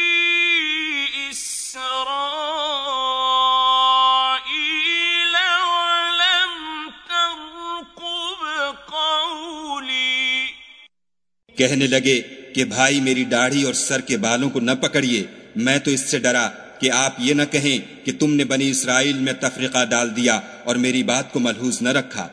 إسرائيل ولم ترقب قولي۔
کہنے لگے کہ بھائی میری داڑھی اور سر کے بالوں کو نہ پکڑیے، میں تو اس سے ڈرا کہ آپ یہ نہ کہیں کہ تم نے بنی اسرائیل میں تفرقہ ڈال دیا اور میری بات کو ملحوظ نہ رکھا۔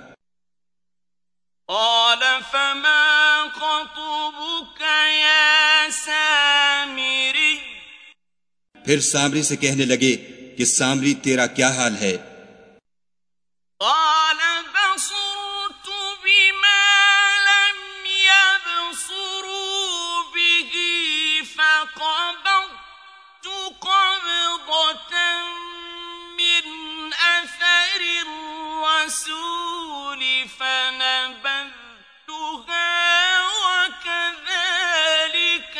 قال فما خطبك يا سامري۔
پھر سامری سے کہنے لگے کہ سامری تیرا کیا حال ہے؟
قال بصرت بما لم يبصروا به فقبضت قبضة من أثر الرسول فنبذتها وكذلك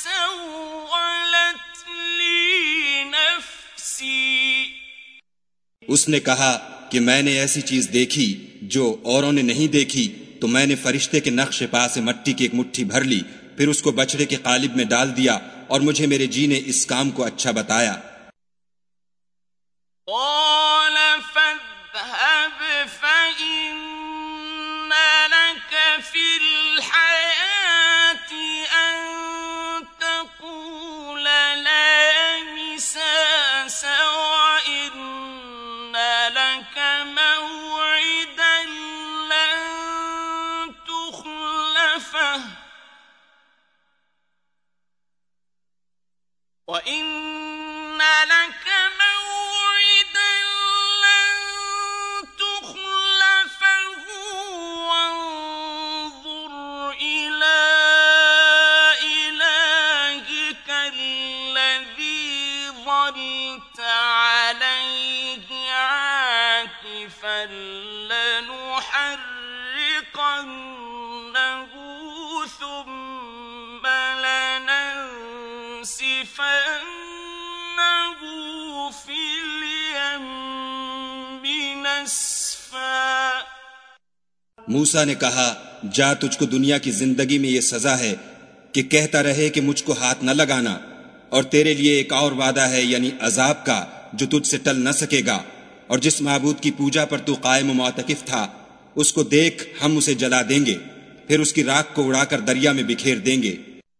سولت لي نفسي۔
اس نے کہا کہ میں نے ایسی چیز دیکھی جو اوروں نے نہیں دیکھی، تو میں نے فرشتے کے نقش پا سے مٹی کی ایک مٹھی بھر لی، پھر اس کو بچڑے کے قالب میں ڈال دیا، اور مجھے میرے جی نے اس کام کو اچھا بتایا۔
قال فاذهب فإن عليه عاكفا لنحرقنه ثم لننسفنه في اليم نسفا۔
موسیٰ نے کہا جا تجھ کو دنیا کی زندگی میں یہ سزا ہے کہ کہتا رہے کہ مجھ کو ہاتھ نہ لگانا، اور تیرے لیے ایک اور وعدہ ہے یعنی عذاب کا جو تجھ سے ٹل نہ سکے گا، اور جس معبود کی پوجا پر تو قائم و معتکف تھا اس کو دیکھ ہم اسے جلا دیں گے، پھر اس کی راکھ کو اڑا کر دریا میں بکھیر دیں گے۔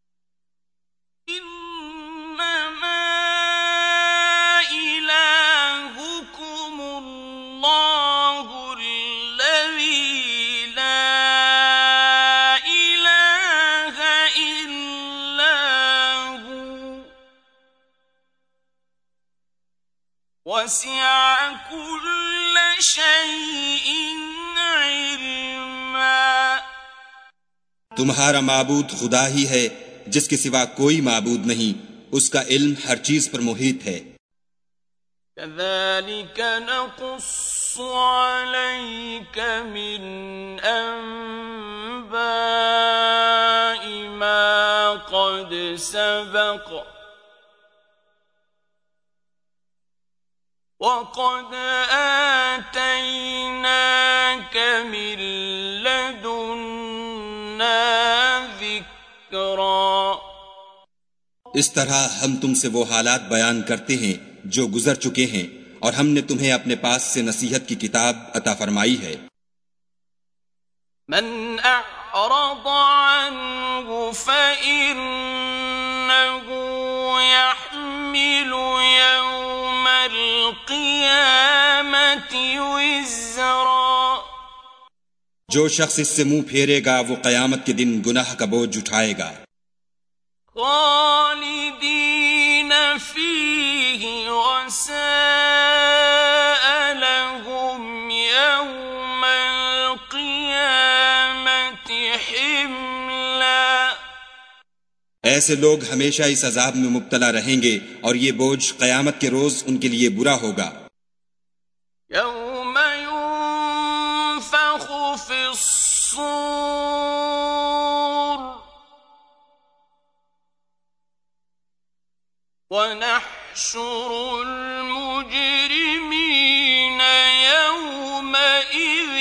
وسع كل شيء علما۔
تمہارا معبود خدا ہی ہے جس کے سوا کوئی معبود نہیں، اس کا علم ہر چیز پر محیط ہے۔
كذلك نقص عليك من أنباء ما قد سبق وَقَدْ آتَيْنَاكَ مِن لَّدُنَّا ذِكْرًا۔
اس طرح ہم تم سے وہ حالات بیان کرتے ہیں جو گزر چکے ہیں، اور ہم نے تمہیں اپنے پاس سے نصیحت کی کتاب عطا فرمائی ہے۔
من اعرض عنه فإنه يحمل يوم القيامة وزرا۔
جو شخص اس سے منہ پھیرے گا وہ قیامت کے دن گناہ کا بوجھ اٹھائے گا۔
خالدین فیہ وساء لهم یوم القیامة حملا۔
ایسے لوگ ہمیشہ اس عذاب میں مبتلا رہیں گے اور یہ بوجھ قیامت کے روز ان کے لیے برا ہوگا۔
یوم ينفخ فی الصور وَنَحْشُرُ الْمُجْرِمِينَ يَوْمَئِذٍ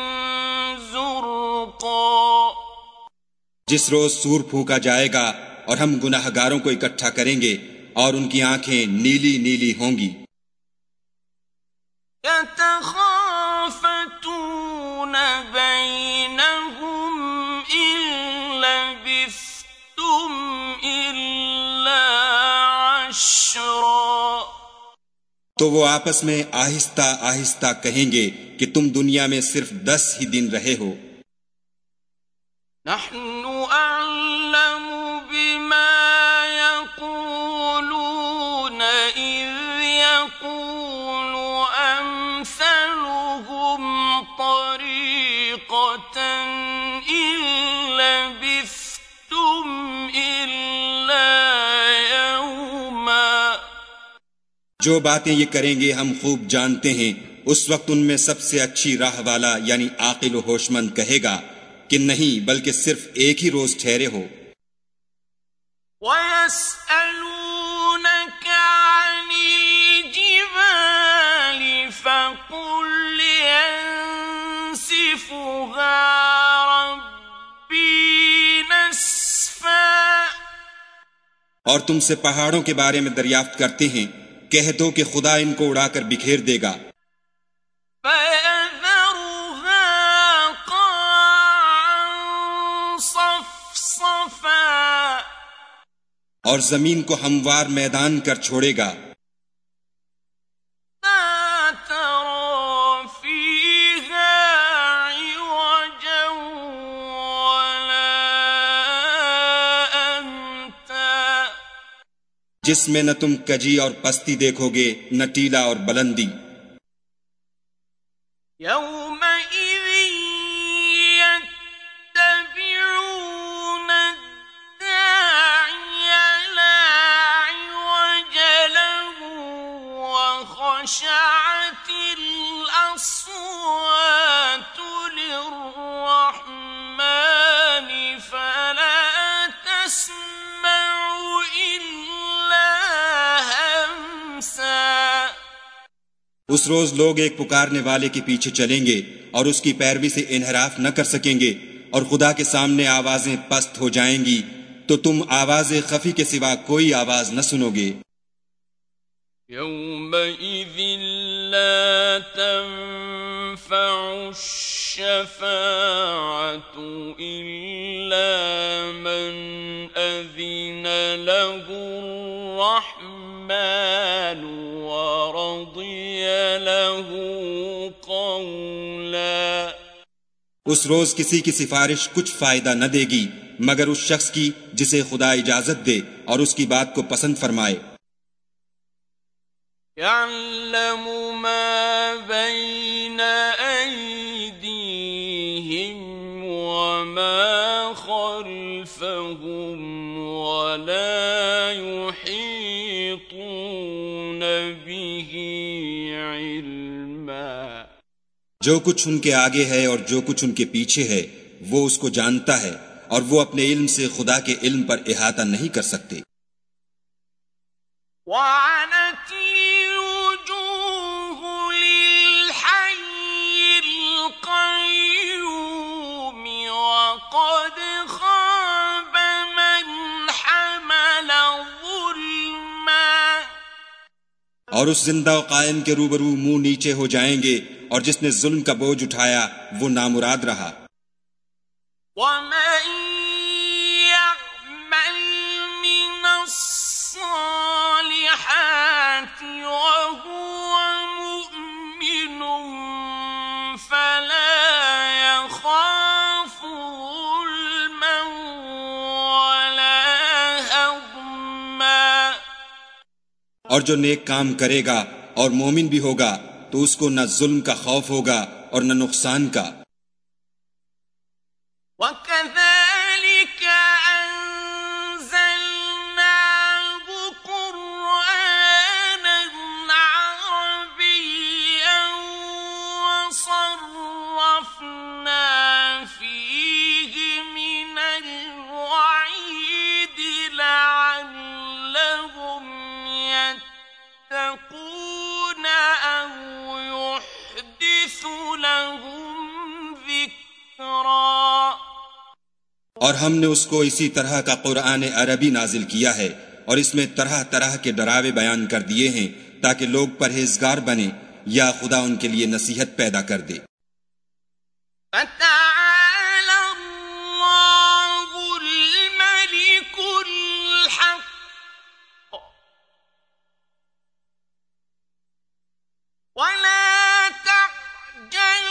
زُرْقًا۔
جس روز سور پھونکا جائے گا اور ہم گناہ گاروں کو اکٹھا کریں گے اور ان کی آنکھیں نیلی نیلی ہوں گی۔
يَتَخَافَتُونَ بَيْنَهُمْ إِن لَّبِثْتُمْ إِلَّا عَشْرًا۔
تو وہ آپس میں آہستہ آہستہ کہیں گے کہ تم دنیا میں صرف دس ہی دن رہے ہو۔
نحن أعلم بما يقولون إذ يقول أمثلهم طريقة إن لبثتم إلا يوما۔
جو باتیں یہ کریں گے ہم خوب جانتے ہیں، اس وقت ان میں سب سے اچھی راہ والا یعنی عاقل و ہوش مند کہے گا کہ نہیں بلکہ صرف ایک ہی روز ٹھہرے ہو۔
وَيَسْأَلُونَكَ عَنِ الْجِبَالِ فَقُلْ يَنسِفُهَا رَبِّي نَسْفًا۔
اور تم سے پہاڑوں کے بارے میں دریافت کرتے ہیں، کہہ دو کہ خدا ان کو اڑا کر بکھیر دے گا۔ اور زمین کو ہموار میدان کر چھوڑے گا۔
لا ترى فيها عوجا ولا أمتا۔
جس میں نہ تم کجی اور پستی دیکھو گے نہ ٹیلا اور بلندی۔
يومئذ يتبعون الداعي لا عوج له وخشعت الأصوات للرحمن فلا تسمع إلا همسا.
اس روز لوگ ایک پکارنے والے کے پیچھے چلیں گے اور اس کی پیروی سے انحراف نہ کر سکیں گے، اور خدا کے سامنے آوازیں پست ہو جائیں گی تو تم آواز خفی کے سوا کوئی آواز نہ سنو گے.
يومئذ لا تنفع الشفاعة إلا من أذن له الرحمن ورضي له قولا.
اس روز کسی کی سفارش کچھ فائدہ نہ دے گی مگر اس شخص کی جسے خدا اجازت دے اور اس کی بات کو پسند فرمائے.
يعلم ما بين أيديهم وما خلفهم ولا يحيطون به علما.
جو کچھ ان کے آگے ہے اور جو کچھ ان کے پیچھے ہے وہ اس کو جانتا ہے، اور وہ اپنے علم سے خدا کے علم پر احاطہ نہیں کر سکتے.
وعنت الوجوه للحي القيوم وقد خاب من حمل ظلما.
اور اس زندہ و قائم کے روبرو منہ نیچے ہو جائیں گے، اور جس نے ظلم کا بوجھ اٹھایا وہ نامراد رہا.
وَمَن يَعْمَلْ مِنَ الصَّالِحَاتِ وَهُوَ مُؤْمِنٌ فَلَا يَخَافُ ظُلْمًا وَلَا هَضْمًا.
اور جو نیک کام کرے گا اور مومن بھی ہوگا تو اس کو نہ ظلم کا خوف ہوگا اور نہ نقصان کا.
وَكَذَلِكَ أَنزَلْنَاهُ قُرْآنًا عَرَبِيًّا وَصَرَّفْنَا فِيهِ مِنَ الْوَعِيدِ لَعَلَّهُمْ يَتَّقُونَ أَوْ يُحْدِثُ لَهُمْ ذِكْرًا.
اور ہم نے اس کو اسی طرح کا قرآن عربی نازل کیا ہے، اور اس میں طرح طرح کے ڈراوے بیان کر دیے ہیں تاکہ لوگ پرہیزگار بنیں یا خدا ان کے لیے نصیحت پیدا کر دے.
فَتَعَالَى اللَّهُ الْمَلِكُ الْحَقُّ وَلَا تَعْجَلْ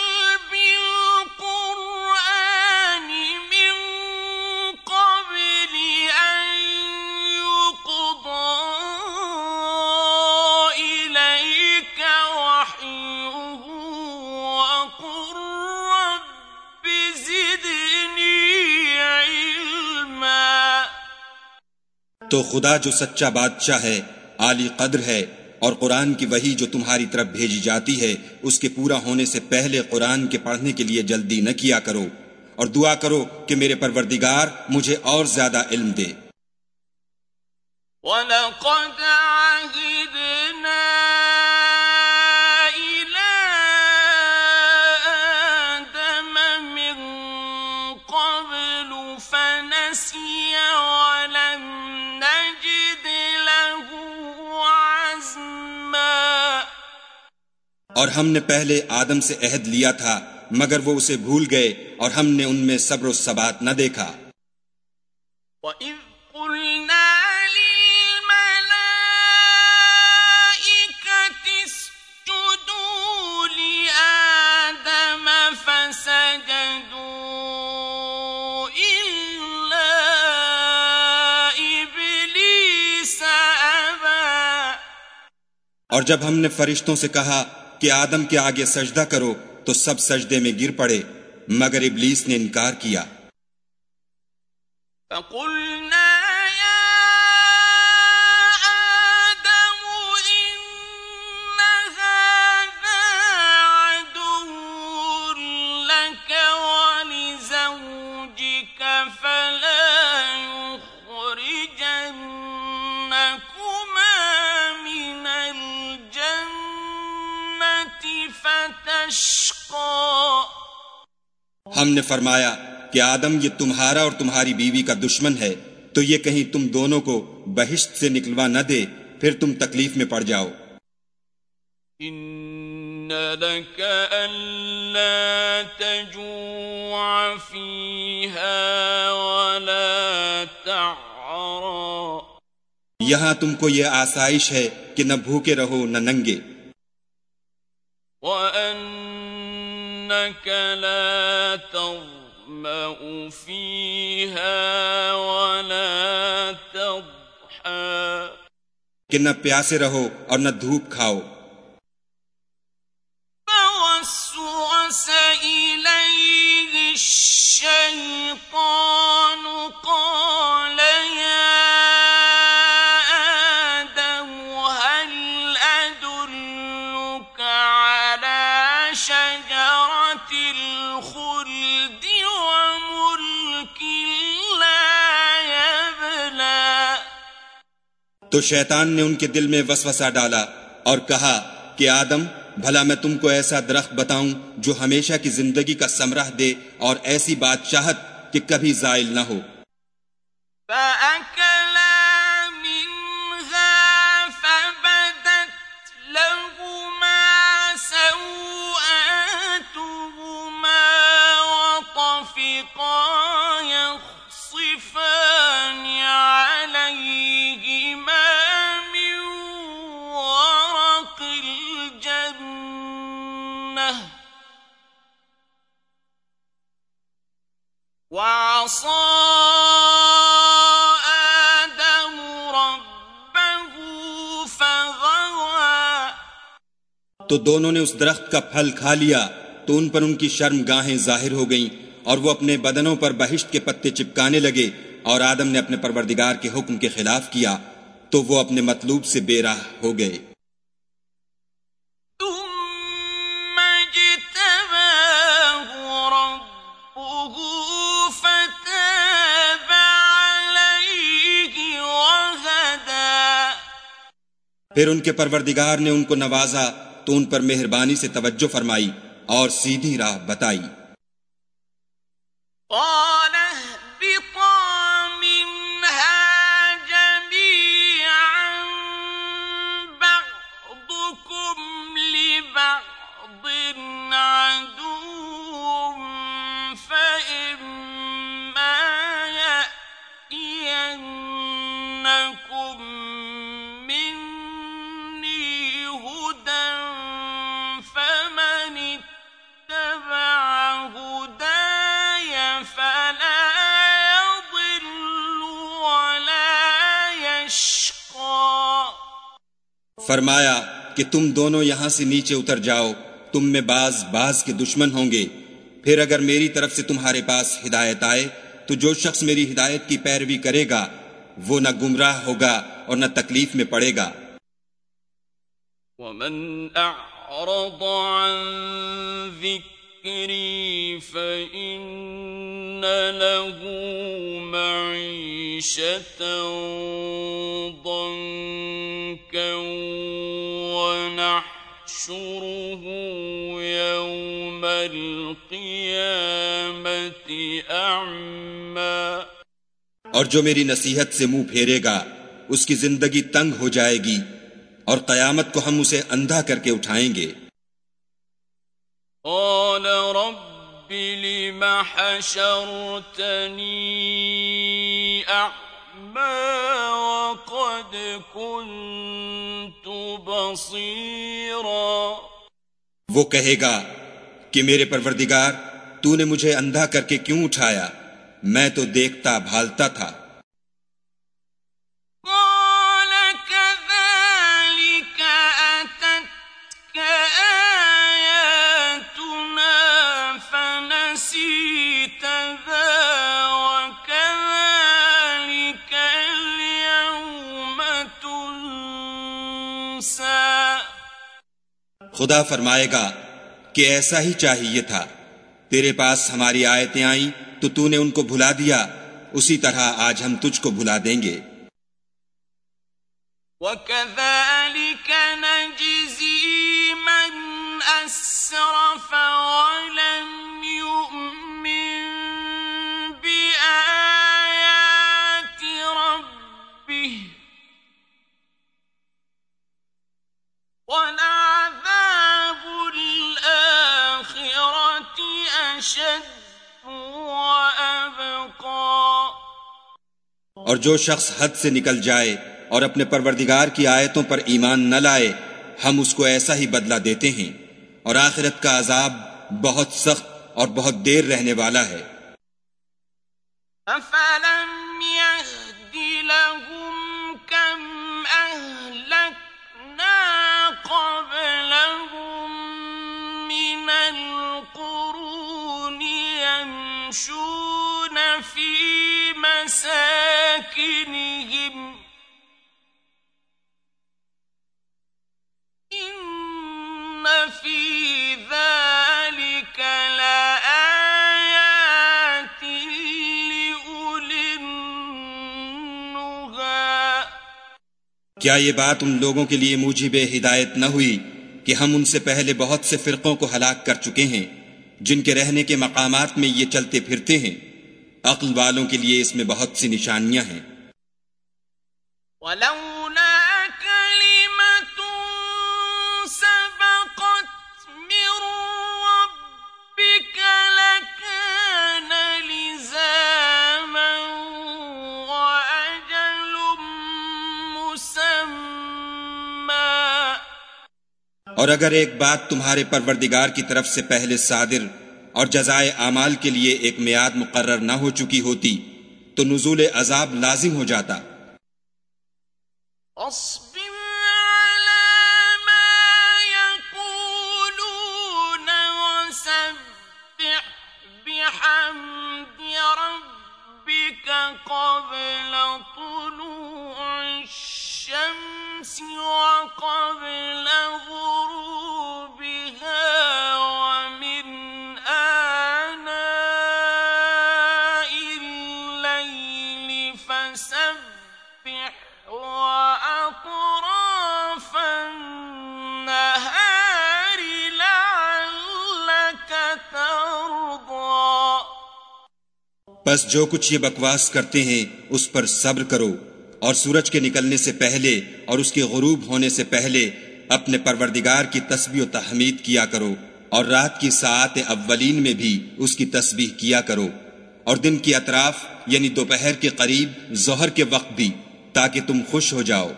بِالْقُرْآنِ مِن قَبْلِ أَن يُقْضَىٰ إِلَيْكَ وَحْيُهُ وَقُل رَّبِّ زِدْنِي عِلْمًا.
تو خدا جو سچا بادشاہ ہے، عالی قدر ہے، اور قرآن کی وحی جو تمہاری طرف بھیجی جاتی ہے اس کے پورا ہونے سے پہلے قرآن کے پڑھنے کے لیے جلدی نہ کیا کرو، اور دعا کرو کہ میرے پروردگار مجھے اور زیادہ علم دے.
وَلَقَدْ عَهِدْنَا إِلَىٰ آدَمَ مِن قَبْلُ فَنَسِيَ وَلَمْ نَجِدْ لَهُ عَزْمًا.
اور ہم نے پہلے آدم سے عہد لیا تھا مگر وہ اسے بھول گئے، اور ہم نے ان میں صبر و ثبات نہ دیکھا.
وَإِذْ قُلْنَا لِلْمَلَائِكَةِ اسْجُدُوا لِآدَمَ فَسَجَدُوا إِلَّا إِبْلِيسَ أَبَىٰ.
اور جب ہم نے فرشتوں سے کہا کہ آدم کے آگے سجدہ کرو تو سب سجدے میں گر پڑے مگر ابلیس نے انکار کیا.
فَقُلْنَا يَا آدَمُ إِنَّ يشقى
ہم نے فرمایا کہ آدم یہ تمہارا اور تمہاری بیوی کا دشمن ہے، تو یہ کہیں تم دونوں کو بہشت سے نکلوا نہ دے، پھر تم تکلیف میں پڑ جاؤ۔
إن لك ألا تجوع فيها ولا تعرى
یہاں تم کو یہ آسائش ہے کہ نہ بھوکے رہو نہ ننگے،
وأنك لا تظمأ فيها ولا تضحى
کہ نہ پیاسے رہو اور نہ دھوپ کھاؤ۔
فوسوس إليه الشيطان قال يا آدم هل أدلك على شجرة الخلد وملك لا يبلى
تو شیطان نے ان کے دل میں وسوسہ ڈالا اور کہا کہ آدم، بھلا میں تم کو ایسا درخت بتاؤں جو ہمیشہ کی زندگی کا ثمرہ دے اور ایسی بادشاہت کہ کبھی زائل نہ ہو۔
فأكلا منها فبدت لهما سوآتهما وطفقا يخصفان عليهما من ورق الجنة وعصى آدم ربه فغوى
تو دونوں نے اس درخت کا پھل کھا لیا تو ان پر ان کی شرم گاہیں ظاہر ہو گئیں اور وہ اپنے بدنوں پر بہشت کے پتے چپکانے لگے، اور آدم نے اپنے پروردگار کے حکم کے خلاف کیا تو وہ اپنے مطلوب سے بے راہ ہو گئے۔
ثم اجتباه ربه فتاب عليه وهدى
پھر ان کے پروردگار نے ان کو نوازا تو ان پر مہربانی سے توجہ فرمائی اور سیدھی راہ بتائی۔
قال اهبطا منها جميعا بعضكم لبعض عدو فإما يأتينكم مني هدى فمن اتبع هداي فلا يضل ولا يشقى
فرمایا کہ تم دونوں یہاں سے نیچے اتر جاؤ، تم میں بعض بعض کے دشمن ہوں گے، پھر اگر میری طرف سے تمہارے پاس ہدایت آئے تو جو شخص میری ہدایت کی پیروی کرے گا وہ نہ گمراہ ہوگا اور نہ تکلیف میں پڑے گا۔
ومن أعرض عن ذكري فإن له معيشة ضنكا ونحشره يوم القيامة أعمى
اور جو میری نصیحت سے منہ پھیرے گا اس کی زندگی تنگ ہو جائے گی اور قیامت کو ہم اسے اندھا کر کے اٹھائیں گے۔
قال رب لم حشرتني أعمى وقد كنت بصيرا
وہ کہے گا کہ میرے پروردگار، تو نے مجھے اندھا کر کے کیوں اٹھایا؟ میں تو دیکھتا بھالتا تھا۔
قال كذلك أتتك آياتنا فنسيتها وكذلك اليوم تنسى
خدا فرمائے گا کہ ایسا ہی چاہیے تھا، تیرے پاس ہماری آیتیں آئیں تو تو نے ان کو بھلا دیا، اسی طرح آج ہم تجھ کو بھلا دیں گے۔
وَكَذَلِكَ نَجْزِي مَنْ أَسْرَفَ
اور جو شخص حد سے نکل جائے اور اپنے پروردگار کی آیتوں پر ایمان نہ لائے ہم اس کو ایسا ہی بدلہ دیتے ہیں، اور آخرت کا عذاب بہت سخت اور بہت دیر رہنے والا ہے۔
أَفَلَمْ يَهْدِ لَهُمْ كَمْ أَهْلَكْنَا قَبْلَهُمْ مِنَ الْقُرُونِ يَمْشُونَ فِي مَسَاكِنِهِمْ إِنَّ فِي ذَلِكَ لَآيَاتٍ لِأُولِي النُّهَى۔
کیا یہ بات ان لوگوں کے لیے موجب ہدایت نہ ہوئی کہ ہم ان سے پہلے بہت سے فرقوں کو ہلاک کر چکے ہیں جن کے رہنے کے مقامات میں یہ چلتے پھرتے ہیں؟ عقل والوں کے لیے اس میں بہت سی نشانیاں ہیں۔
وَلَوْلَا كَلِمَةٌ سَبَقَتْ مِنْ رَبِّكَ لَكَانَ لِزَامًا وَأَجَلٌ مُّسَمًّى۔
اور اگر ایک بات تمہارے پروردگار کی طرف سے پہلے صادر اور جزائے اعمال کے لیے ایک میعاد مقرر نہ ہو چکی ہوتی تو نزول عذاب لازم ہو جاتا۔
اصبر على ما يقولون وسبح بحمد ربك قبل طلوع الشمس وقبل غروبها ومن آناء الليل فسبح وأطراف النهار لعلك ترضى۔
بس جو کچھ یہ بکواس کرتے ہیں اس پر صبر کرو، اور سورج کے نکلنے سے پہلے اور اس کے غروب ہونے سے پہلے اپنے پروردگار کی تسبیح و تحمید کیا کرو، اور رات کی ساعات اولین میں بھی اس کی تسبیح کیا کرو، اور دن کی اطراف یعنی دوپہر کے قریب ظہر کے وقت بھی، تاکہ تم خوش ہو جاؤ۔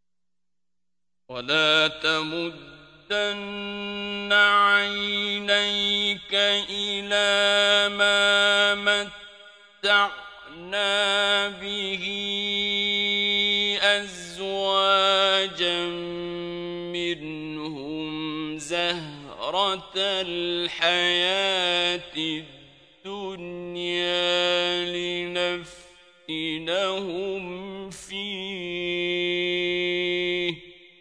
وَلَا تَمُدَّنَّ عَيْنَيْكَ إِلَى مَا مَتَّعْنَا بِهِ أَزْوَاجًا مِّنْهُمْ زَهْرَةَ الْحَيَاةِ الدُّنْيَا لِنَفْتِنَهُمْ فِيهِ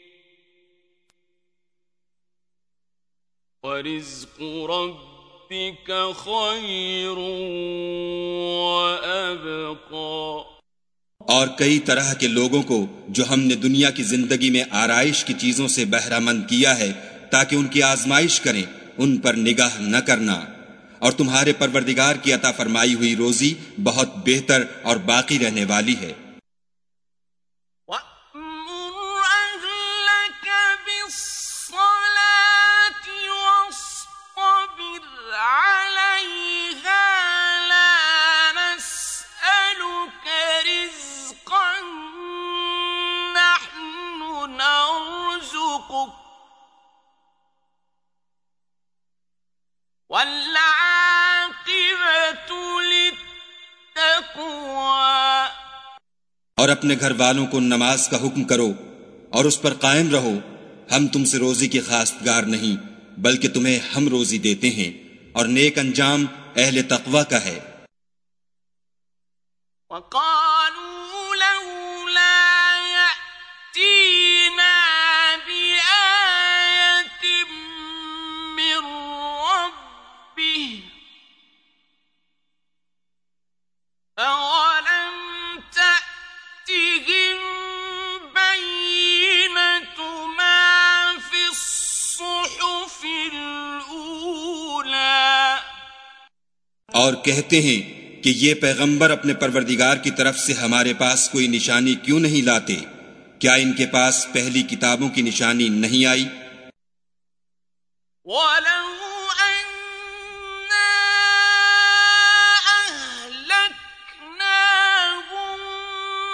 وَرِزْقُ رَبِّكَ خَيْرٌ وَأَبْقَى۔
اور کئی طرح کے لوگوں کو جو ہم نے دنیا کی زندگی میں آرائش کی چیزوں سے بہرہ مند کیا ہے تاکہ ان کی آزمائش کریں، ان پر نگاہ نہ کرنا، اور تمہارے پروردگار کی عطا فرمائی ہوئی روزی بہت بہتر اور باقی رہنے والی ہے۔
وَأْمُرْ أَهْلَكَ بِالصَّلَاةِ وَاصْطَبِرْ عَلَيْهَا لَا نَسْأَلُكَ رِزْقًا نَحْنُ نَرْزُقُكَ وَالْعَاقِبَةُ لِلتَّقْوَى۔
اور اپنے گھر والوں کو نماز کا حکم کرو اور اس پر قائم رہو، ہم تم سے روزی کی خواستگار نہیں بلکہ تمہیں ہم روزی دیتے ہیں، اور نیک انجام اہل تقوی کا ہے۔
وَقَالُوا لَوْلَا يَأْتِينَا بِآيَةٍ مِّن رَّبِّهِ أَوَلَمْ تَأْتِهِم بَيِّنَةُ مَا فِي الصُّحُفِ الْأُولَى۔
اور کہتے ہیں کہ یہ پیغمبر اپنے پروردگار کی طرف سے ہمارے پاس کوئی نشانی کیوں نہیں لاتے؟ کیا ان کے پاس پہلی کتابوں کی نشانی نہیں آئی؟
وَلَوْ أَنَّا أَهْلَكْنَاهُم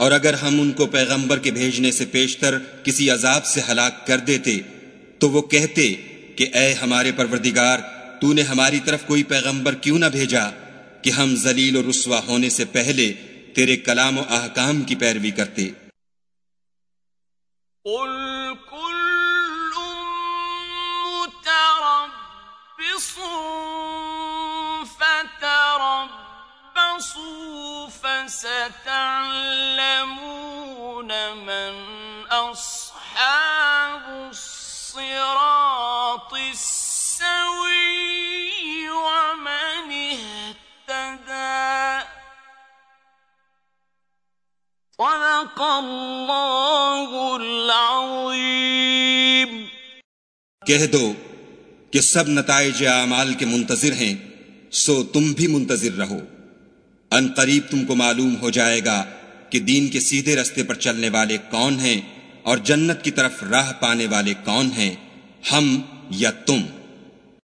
اور اگر ہم ان کو پیغمبر کے بھیجنے سے پیشتر کسی عذاب سے ہلاک کر دیتے تو وہ کہتے کہ اے ہمارے پروردگار، تو نے ہماری طرف کوئی پیغمبر کیوں نہ بھیجا کہ ہم ذلیل و رسوا ہونے سے پہلے تیرے کلام و احکام کی پیروی کرتے۔
قل كل متربص فتربصوا فستعلمون من أصحاب الصراط السوي ومن اهتدى صدق اللہ العظیم۔
کہہ دو کہ سب نتائج اعمال کے منتظر ہیں، سو تم بھی منتظر رہو۔ ان قریب تم کو معلوم ہو جائے گا کہ دین کے سیدھے رستے پر چلنے والے کون ہیں اور جنت کی طرف راہ پانے والے کون ہیں، ہم یا تم۔